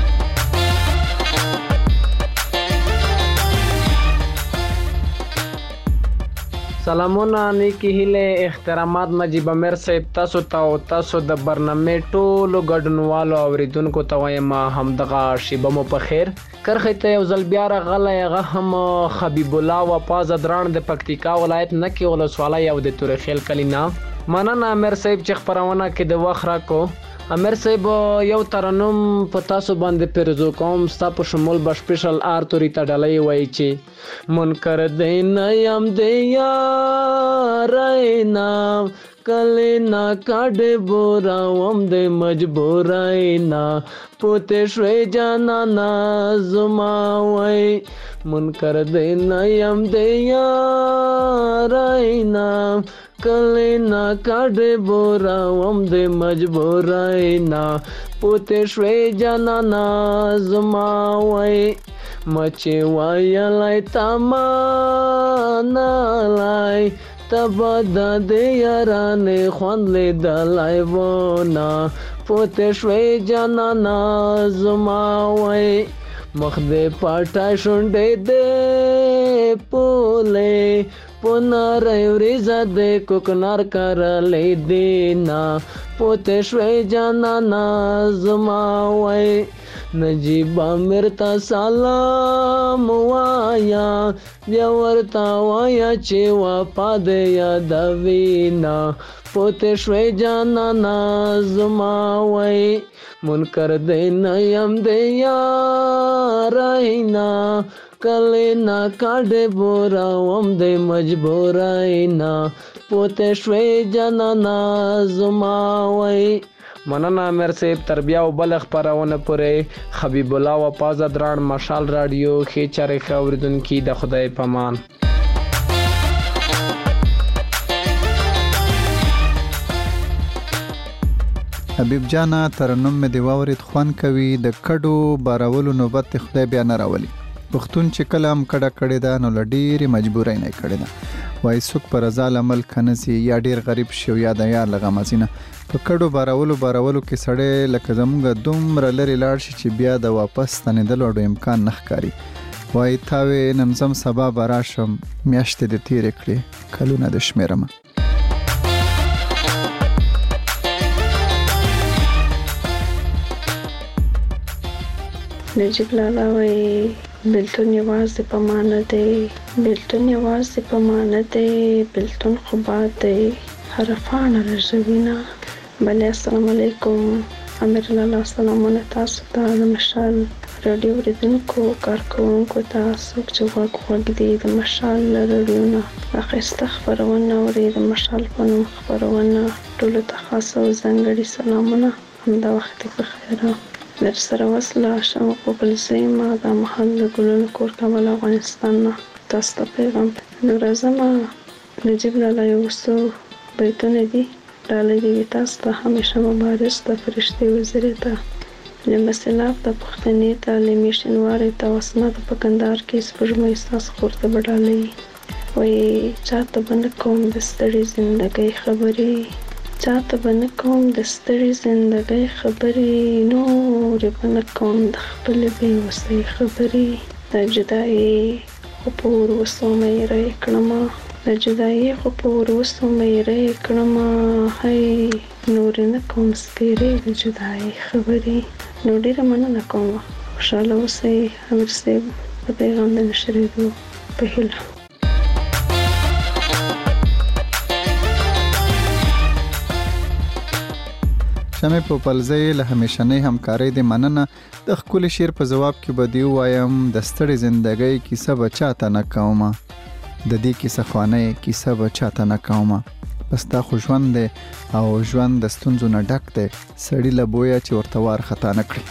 سلامونه نیکی هیله احترامات نجیب امیر صاحب تاسو ته او تاسو د برنامه ټولو ګډونوالو اوریدونکو ته وایم همدغه شیبه مو په خیر. کرخې ته یو ځل بیا راغلی هغه هم حبیب الله وفا زدران د پکتیکا ولایت نکې ولسوالۍ او د تورخیل کلي نه. مننه امیر صاحب چې خپرونه کې د وخت راکو. امیر صاحب یو ترنم په تاسو باندې پیرزو کوم ستا په شمول به سپیشل آر توري ته ډالۍ وایي چې منکر دی نه یم د یارۍ نه کلې نه کاډې بوراوم د مجبورۍ نه پوتې شوې جانانه زما وایي منکر دی نه یم د یارۍ نه کلې نه کاډې بوراوم د مجبورۍ نه پوتې شوې جانانه زما وایي مچې وایلی تا منلی تبه د دې یارانې خوند لیدلی ونه پوتې شوې جانانه زما وایي مخ دې پټی شونډې دې پولې په نری وریځه دې کوکنار کرلی دې نه پوتې شوې جانانه زما وایي نجیب امیر ته سلام وایا بیا ورته وایا چې وفا دې یادوي نه پوتې شوې جانانه زما وایي منکر دې نه یم د یارۍ نه کلې نه کاډې بوراوم د مجبورۍ نه پوتې شوې جانانه زما وایي. مننه امیر صاحب تر بیا او بل خپرونه پورې حبیب الله وفا زدران مشال رادیو ښې چارې ښه اورېدونکي د خدای په امان. حبیب جانا ترنم مې دی واورید خوان کوي د کډو بارولو نوبت خدای بیا نه راولي پښتون چې کلام کډه کړی دا نو لډيري مجبورای نه کړی دا وای څوک پر ځال عمل کنسي یا ډیر غریب شي یا د یار لغمازینه په کډو بارولو بارولو کې سړی لکه زمونږ دومره لري لاړ شي چې بیا د واپس تنېدلو اډو امکان نه ښکاري وای تاوي نمزم سبا براشم میاشتې د تیر کړې کلونه د شمیرم نجیب لالا وای بلتون یوازې په معنا دی بلتون یوازې په معنا دی بلتون خو باد دی حرفانه رژوینا بله السلام علیکم امیر لالا سلامونه تاسو ته د مشال رادیو ریدونکو کارکونکو ته څوک چې غوږ غوږ دی د مشال رادیو نه اخیسته خپرونه اوري د مشال په نوم خپرونه ټولو ته خاص او ځانګړي سلامونه همدا وخت په خیره در سره وصله شم په بل سیمه د محل ګلونو کور کابل افغانستان نه تاسو ته پیغام نو راځم نجیب لالا یو څو بیتونه دي ډالۍ دي تاسو ته همیشه مبارز د فرشتي وزیرې ته لمبه سیلاب د پښتنې تعلیمي شینوارې ته وسنه د پکندار کې سپږمۍ ستاسو خور ته به ډالۍ وایي چاته به نه کوم د ستړې زندګۍ خبرې چاته به نه کوم د ستړې زندګۍ خبرې نورې به نه کوم د خپلې بېوسۍ خبرې د جدایي خو په وروستو مې ری کړمه د جدایي خو په وروستو مې ری کړمه هی نورې نه کوم سپېرې د جدایي خبرې نو ډېره مننه کوم خوشحاله اوسئ امیر صاحب د پیغام د نشرېدو په هیله شمې په پلځې له همیشنۍ همکارۍ د مننه د خپل شعر په جواب کې بدیو وایم د ستړي زندګۍ کیسه بچاته نه کومه د دې کیسه خوانه کیسه بچاته نه کومه پس تا خو ژوند دی او ژوند د ستونزو نه ډک دی سړی له بویا چې ورته وار خطا نه کړي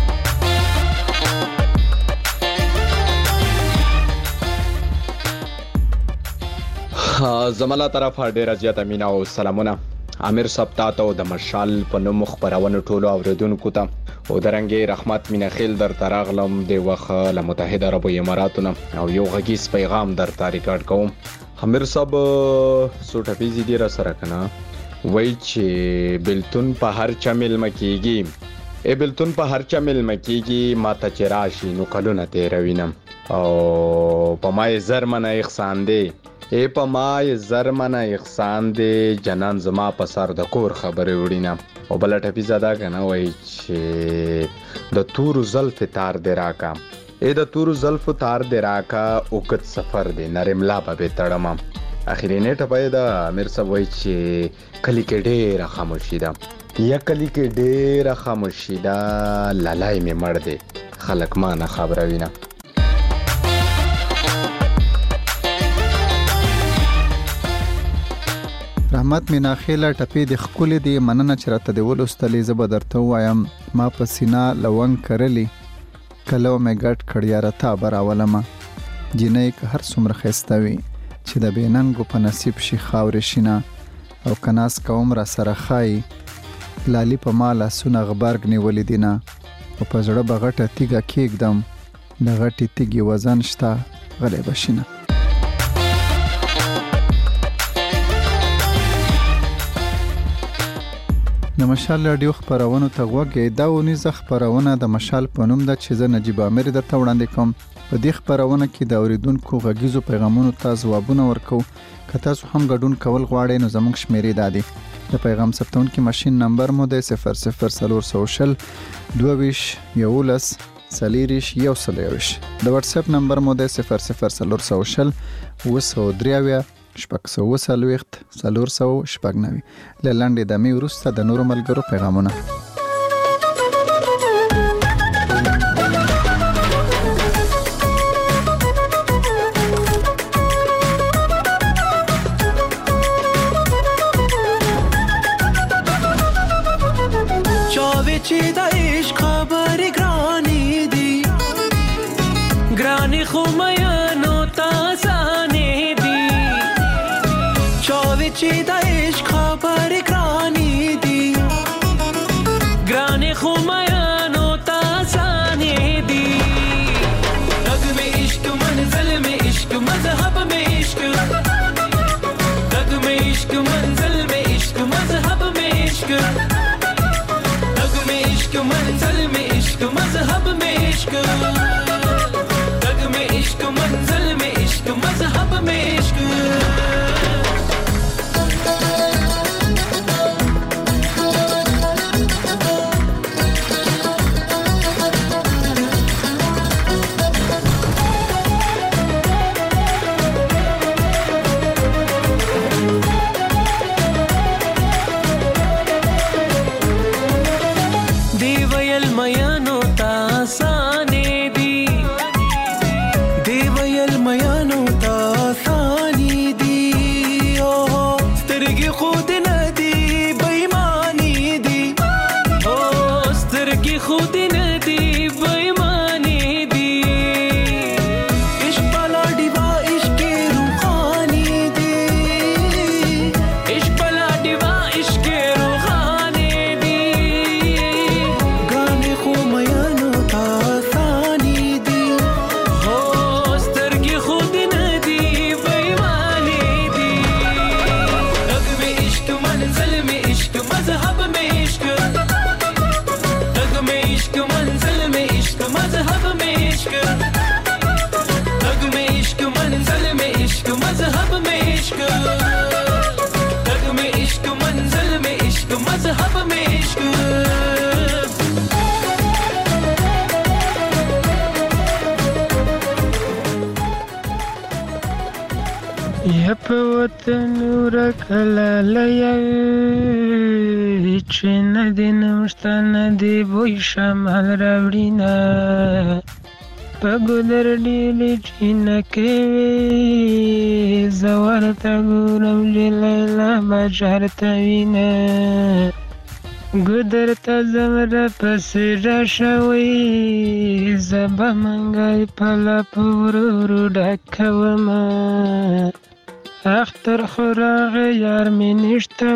زمالا طرف ډیره زیاته مینا او سلامونه امیر صاحب تاسو د مشال په نوم خبرونه ټولو اوریدونکو ته او درنګي رحمت مینا خیل در تراغلم د وخه له متحده عربو اماراتو او یو غږیز پیغام در تا ریکارډ کوم امیر صاحب سوټه پیزي دی را سره کنه وای چې بلتون په هر چا مل مکیږي ای بلتون په هر چا مل مکیږي ماته چراشي نو کلونه تیروینم او په ما زرمنه احسان دی ای په ما زرمنه احسان دی جنان زما په سر د کور خبرې وړینا او بل ټپی زدا کنه وای چې د تور زلف تار دی راکا ای د تور زلف تار دی راکا او کت سفر دی نرملا به تړم اخیری نیټه پای دا امیر صاحب وای چې کلی کې ډېر خاموشي ده یا کلی کې ډېر خاموشي ده لالای می مړ دی خلک ما نه خبروینه رحمت مینا خیله ټپی د خپل دی مننه چرته دی ولستلې زب درته وایم ما په سینا لونګ کرلی کلو مې ګټ کړیا رتا براولم جنې که هر څومره خستوي چې د بیننګو په نصیب شي خاور شینا او کناس کوم را سره خای لالی په مالا سونه غبرګ نیولې دینا او په زړه بغټه تیګه کېګدم د غټي تیګي وزن شتا غلې بشینه د مشال رادیو خبرونه ته غوږی دا ونیزه خبرونه د مشال په نوم د چې نجیب امیر درته وړاندې کوم په دې خبرونه کې د اوریدونکو غږیزو پیغامونو ته ځوابونه ورکو که تاسو هم ګډون کول غواړئ نو زموږ شمیرې دادي د پیغام ثبتونکو ماشين نمبر مو د صفر صفر صفر سوشل دوه یولس سلیریش یو سلیریش د واتس اپ نمبر مو د صفر صفر صفر سوشل وسو دریاویا شپږ سوه څلوېښت څلور سوه شپږ نوي له لنډې دمې وروسته د نورو ملګرو پیغامونه چاوی چی دا عشق خبری گرانی دی گرانی خو میانو تازانی دی چاوی چی دا عشق خبری گرانی دی रग में इश्क मंजिल में इश्क मजहब में इश्क یپ وطن ورکلا لیای چې ندی نمشتا ندی بوی شمال راوړینا په ګودر ډیلی چې نکوي زورتا ګورم لیلا بجارتا وینا ګودر تا زمره پسې راشوي زبا منګای پلا پورو ډکوما اختر خراغ یار می نشته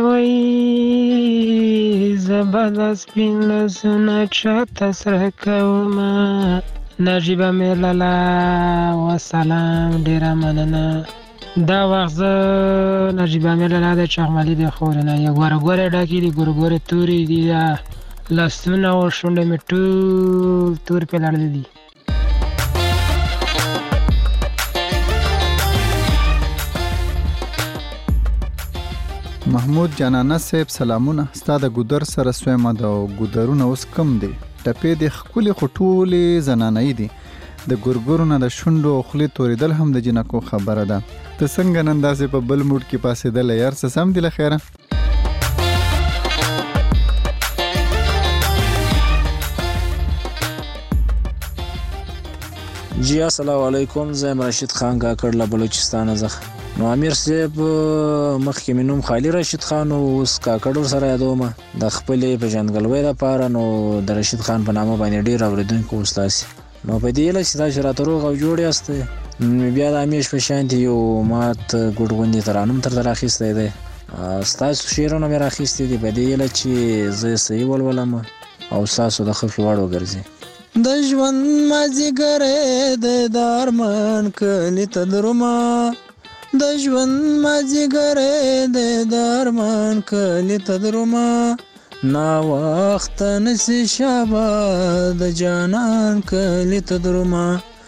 وی زبد سپین لسونه چاته سره کومه نجیبه میر لالا و سلام ډیره مننه دا وخت زه نجیبه میر لالا د چغملي د خورنه یو ګوره ګوره ډکې دي ګوره ګوره تورې دي لاسونه او شونډې مې ټول تور پې لړلي دي محمود جانانه صاحب سلامونه ستا د ګودر سره سویمه د ګودرونه اوس کم دی ټپې د خولي خټولې زنانې دي د ګورګورونه د شونډو او خولي توریدل هم د جنکو خبره ده ته څنګه نن داسې په بل موډ کې پاسېدل یار څه سم دی لخیره جی السلام علیکم زم رشید خان کاکړ له بلوچستان څخه نو امیر صاحب مخکې مې نوم خالي رشید خان او اوس کاکړ سره یادوم د خپلې پیژندګلوۍ لپاره نو د رشید خان په نامه باندې ډېر اورېدونکو استاسي نو په دې لږ چې دا چې راته روغ او جوړ یاست بیا د امیش په شانتي یو مات ګډ غوندې ترانم تر در اخیستی دی ستاسو شعرونه مې راخیستي دي په دې لږ چې زه صحیح ولولم او ستاسو د ښه وړ وګرځي د ژوند مازیګری د دارمان کلي ته درومه د ژوند مازیګری د دارمان کلي ته درومه ناوخته نسي شابه د جانان کلي ته درومه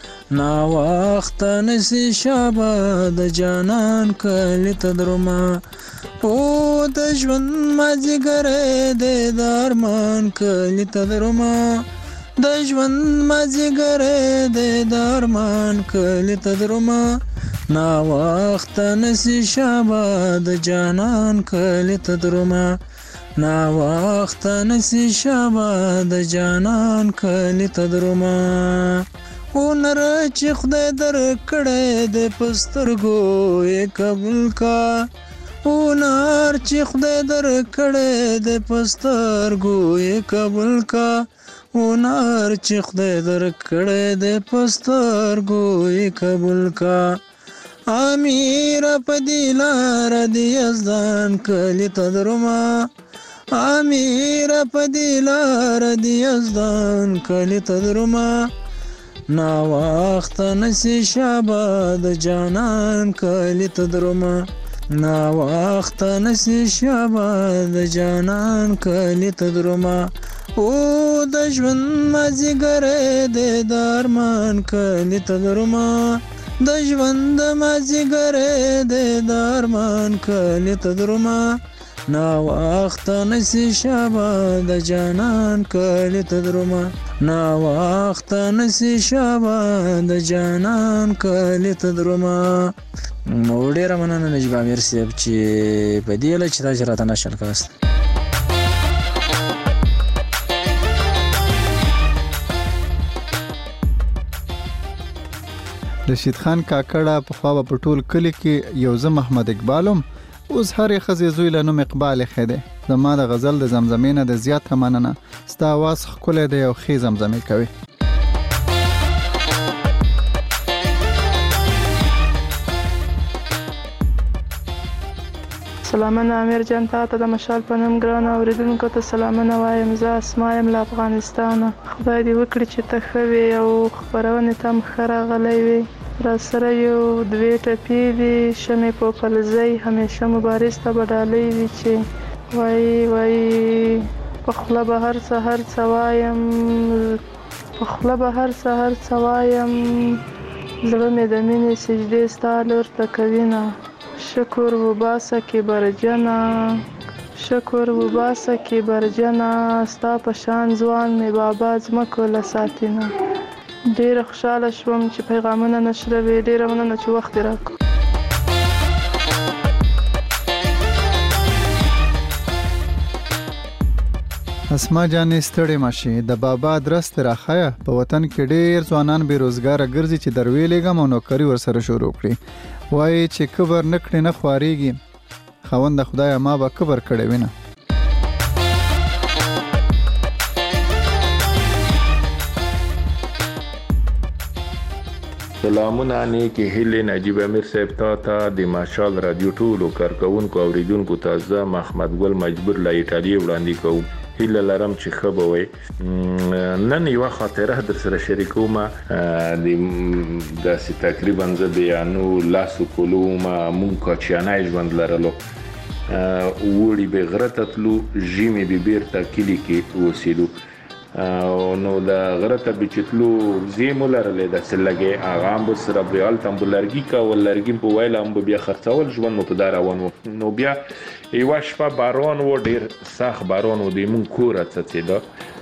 ناوخته نسي شابه د جانان کلي ته درومه او د ژوند مازیګری د دارمان کلي ته درومه د ژوند مازیګری د دارمان کلي ته درومه ناوخته نسي شابه د جانان کلي ته درومه ناوخته نسي شابه د جانان کلي ته درومه هنر چې خدای درکړی د پسترګو یې قبول کا هنر چې خدای درکړی د پسترګو یې قبول کا هنر چې خدای درکړی د پسترګو یې قبول کا امیر په دې لاره د یزدان کلي ته درومه امیر په دې لاره د یزدان کلي ته درومه ناوخته نسي شابه د جانان کلي ته درومه ناوخته نسي شابه د جانان کلي ته درومه او د ژوند مازیګر د دارمان کلی ته دروما د ژوند مازیګر د دارمان کلی ته دروما نا وخت نسی شابه د جانان کلی ته دروما نا وخت نسی شابه د جانان کلی ته دروما. نو ډیره مننه نجیب امیر صاحب چې په دې لچ راځه راته نشل کاست. رشید خان کاکړه په خوا په ټول کلی کې یو زه محمد اقبالم اوس هر خزې زوی له نوم اقبال خېده. زما د غزل د زمزمې نه د زیاته مننه ستا आवाज ښکلی دی او ښې زمزمې کوي. سلامونه امیر جان ته ته د مشال په نوم ګران اوریدونکو ته سلامونه وایم. زه اسما یم له افغانستانه. خدای دې وکړي چې ته ښه وې او خپرونې ته هم ښه راغلی وې. را سره یو دوې ټپې دي شمې په فلزۍ همیشه مبارز ته به ډالۍ وي چې وایي وایي په خوله به هر څه هر څه وایم په خوله به هر څه هر څه وایم زړه مې د مینې سجدې ستا لور ته کوینه. شکر وباسه کې برجنه شکر وباسه کې برجنه ستا په شان ځوان مې بابا ځمکو له ساتینه. ډېره خوشحاله شوم چې پیغامونه نشروي. ډېره مننه چې وخت یې راکړ. اسما جانې ستړې ماشي د بابا ادرس ته راخایه. په وطن کې ډېر ځوانان بېروزګاره ګرځي چې درویلېږم او نوکري ورسره شروع کړي. وایي چې کبر نه کړې نه خوارېږي. خاونده خدایه ما به کبر کړی وینه. سلامونه نیکې هیلې نجیب امیر صاحب ته ته د ماشال رادیو ټولو کارکوونکو اوریدونکو ته زه محمد ګل مجبور له ایټالیا وړاندې کوم. هیله لرم چې ښه به وئ. نن یوه خاطره در سره شریکوم. د داسې تقریبا زه د یانو لسو کلو مونږ کاچیانی ژوند لرلو. اوړي به غره ته تلو ژمې به بیرته کلي کې اوسېدو. نو د غره ته به چې تلو وزې مو لرلې داسې لږې هغه هم به سره به هلته هم به لرګي کول لرګي هم په ویله هم به بیا خرڅول ژوند مو په دا روان و. نو بیا یوه شپه باران و ډېر سخت باران و د مونږ کوره څڅېده.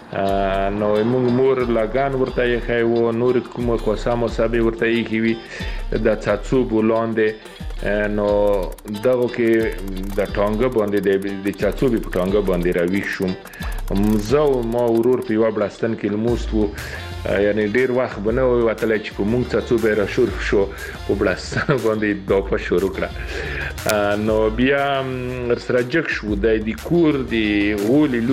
نو مونږ مور لګان ورته ایښی و نور کومه کوسه موسه به ورته ایښي وي د څاڅوبو لاندې. نو دغو کې د ټانګه باندې د چاڅوبې په ټانګه باندې راویښ شوم. زه او ما ورور په یوه بړستن کې لموست و. یعنی ډېر وخت به نه وتلی چې په مونږ څاڅوبی را شروع شو په بړستنو باندې داپه شروع کړه. نو بیا ورسره جګ شو. د کور د غولې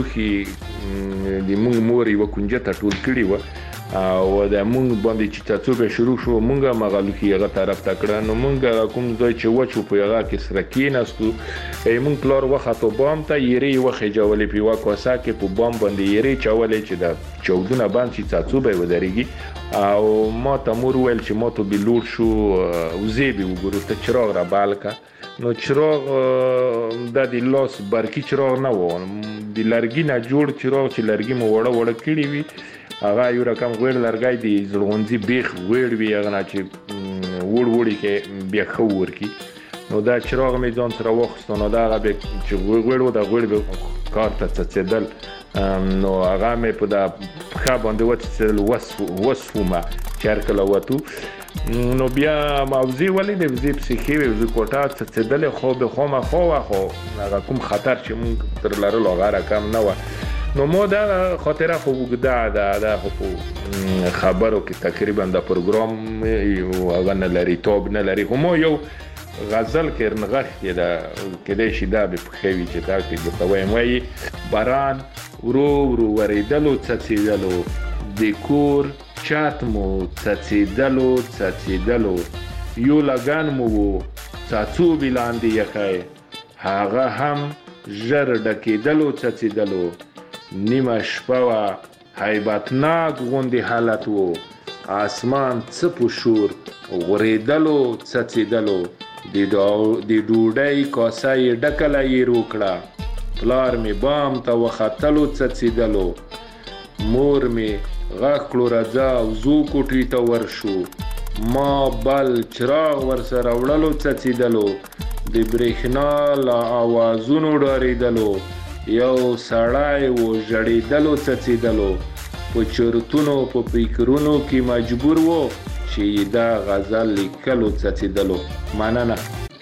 لوښي د مونږ مور یوه کونجه ته ټول کړي وه او د مونږ باندې چې څاڅوبی شروع شو مونږ هم هغه لوښي هغه طرف ته کړه. نو مونږ کوم ځای چې وچ و په هغه کې سره کېناستو. مونږ پلار وختو بام ته یېرې یې وخېجولې په یوه کاسه کې په بام باندې یېرې چولې چې د چودونه بند شي څاڅوبی ودرېږي. او ما ته مور وویل چې ما ته به لوړ شو وزې به وګورو ته چراغ را بل که. نو چراغ د د لاس برقي چراغ نه و د لرګي نه جوړ چراغ چې لرګي مو وړه وړه کړي وي. هغه یو رقم غوړ لرګی د زړغونځي بیخ غوړ وي هغه نه چې وړ وړي کې بیا ښه ورکي. نو دا چراغ مې ځان سره واخیستو. نو دا هغه چې غوړ و د غوړ به کار ته څڅېدل. نو هغه مې په دا پښه باندې وڅڅېدل وسومه چې هر کله وتو. نو بیا ما وزې ولیدې وزې پسې ښې وې وزې کوټه څڅېدلې خو به خامخا وه خو هغه کوم خطر چې مونږ تر لرلو هغه رقم نه وه. نو ما دا خاطره خو اوږده ده دا خو په خبرو کې تقریبا د پروګرام هغه نه لري تاب نه لري. خو ما یو غزل کې نغښتې ده کیدای شي دا به پښې وي چې دا کې درته وایم. وایي باران ورو ورو ورېدلو څڅېدلو د کور چت مو څڅېدلو څڅېدلو یو لګن مو و څاڅوبې لاندې یخی هغه هم ژر ډکېدلو څڅېدلو. نیمه شپه وه هیبتناک غوندې حالت و. اسمان څه په شور غورېدلو څڅېدلو. د ډوډۍ کاسه یې ډکله یې روکړه. پلار مې بام ته وختلو څڅېدلو. مور می غاښ کړو راځه او زو کوټې ته ورشو. ما بل چراغ ورسره وړلو څڅېدلو، د برېښنا له اوازونو ډارېدلو، یو سړی و ژړېدلو څڅېدلو، په چرتونو په فکرونو کې مجبور و چې دا غزل لیکلو څڅېدلو. مننه.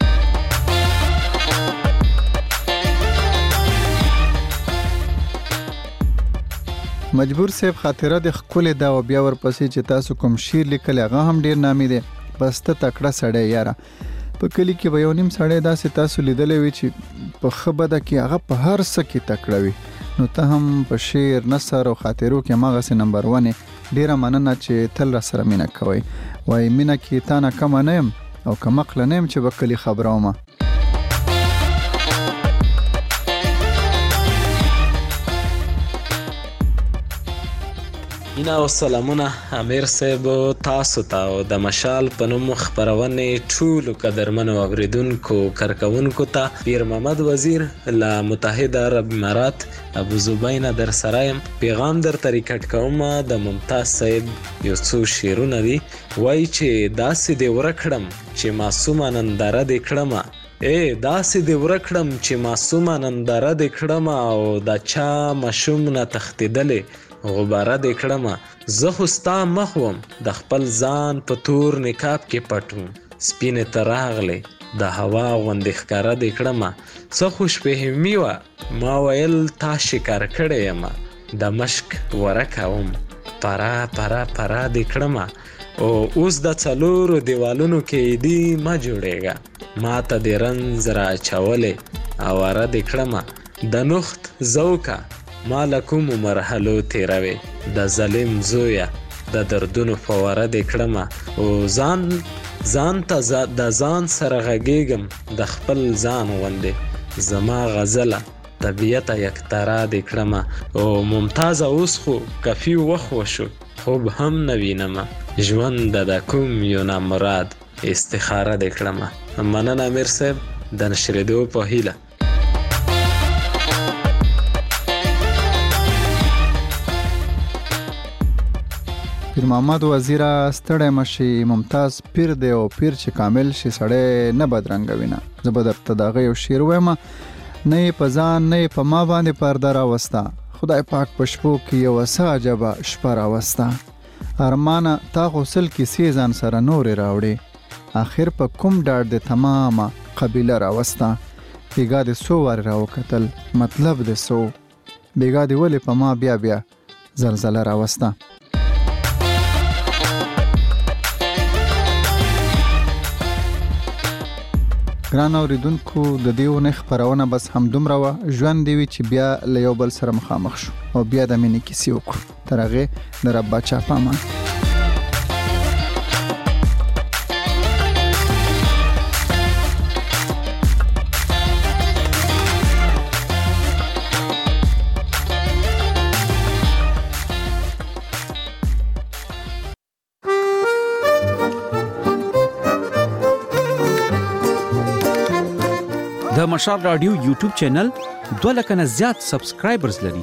مجبور صاحب خاطره د ښکلې ده او بیا ورپسې چې تاسو کوم شعر لیکلی هغه هم ډېر نامي دی. بس ته تکړه سړی یاره. په کلي کې به یو نیم سړی داسې تاسو لیدلی وي چې په ښه بده کې هغه په هر څه کې تکړه وي. نو ته هم په شعر، نثر او خاطرو کې هماغسې نمبر ون یې. ډېره مننه چې تل را سره مینه کوئ. وایي مینه کې تا نه کمه نه یم او کمقله نه یم چې به کلي خبره ومه. اینا او سلامونه امیر صاحب تاسو ته او د مشال په نوم خپرونې ټولو قدرمنو اوریدونکو کارکوونکو ته پیر محمد وزیر له متحده عرب امارات ابو زبین در سره یم. پیغام در طریقټ کوم د ممتاز صاحب یو څو شعرونه دي. وایي چې داسې دې ورکړم چې معصومه ننداره دې کړم، ای داسې دې ورکړم چې معصومه ننداره دې کړم، او د چا مشوم نه تښتېدلې غباره دې کړمه. زه خو ستا مخ وم د خپل ځان په تور نقاب کې پټ وم، سپینې ته راغلې د هوا غوندې ښکاره دې کړمه. څه خوشفهمي وه ما ویل تا شکار کړی یمه، د مشک ورکه وم پره پره پره دې کړمه. او اوس د څلورو دیوالونو کې دی ما جوړېږه، ما ته دې رنځ را اچولې اواره دې کړمه. د نخت ذوقه ما له کومو مرحلو تیروي، د ظالم زویه د دردونو فواره دې کړمه. او ځان ځان ته د ځان سره غږېږم د خپل ځان غوندې، زما غزله طبیعته یکتاره دې کړمه. او ممتازه اوس خو کفي وخت وشو، خوب هم نه وینمه، ژوند د کوم یو نامراد استخاره دې کړمه. مننه امیر صاحب د نشرېدو په هیله. پیر محمد وزیره ستړی مشي، ممتاز پیر دی او پیر چې کامل شي سړی نه بدرنګه وینه. زه به درته د هغه یو شعر ووایم. نه یې په ځان نه یې په ما باندې پرده راوسته، خدای پاک په شپو کې یوه څه عجبه شپه راوسته. ارمانه تا غسل کیسې ځان سره نورې راوړې، آخر په کوم ډاډ د تمامه قبیله راوسته. بیګا دې څو وارې راوکتل مطلب دې څو، بیګا دې ولې په ما بیا بیا زلزله راوسته. ګران اوریدونکو د دې ونې خپرونه بس همدومره وه. ژوند دې وي چې بیا له یو بل سره مخامخ شو او بیا د مینې کیسې وکړو. تر هغې د رب باچا په امان. د مشال رادیو یوټیوب چینل دوه لکه نه زیات سبسکرایبرز لري.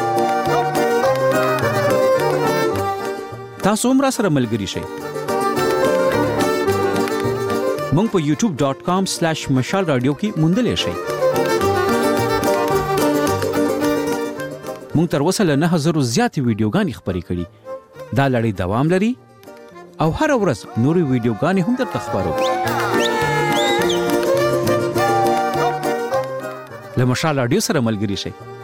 تاسو هم را سره ملګري شئ. مونږ په یوټیوب ډاټ کام سلیش مشال رادیو کې موندلی شئ. مونږ تر اوسه له نه زرو زیاتې ویډیوګانې خپرې کړي. دا لړۍ دوام لري او هره ورځ نورې ویډیوګانې هم درته خپرو. له مشال رادیو سره ملګري شئ.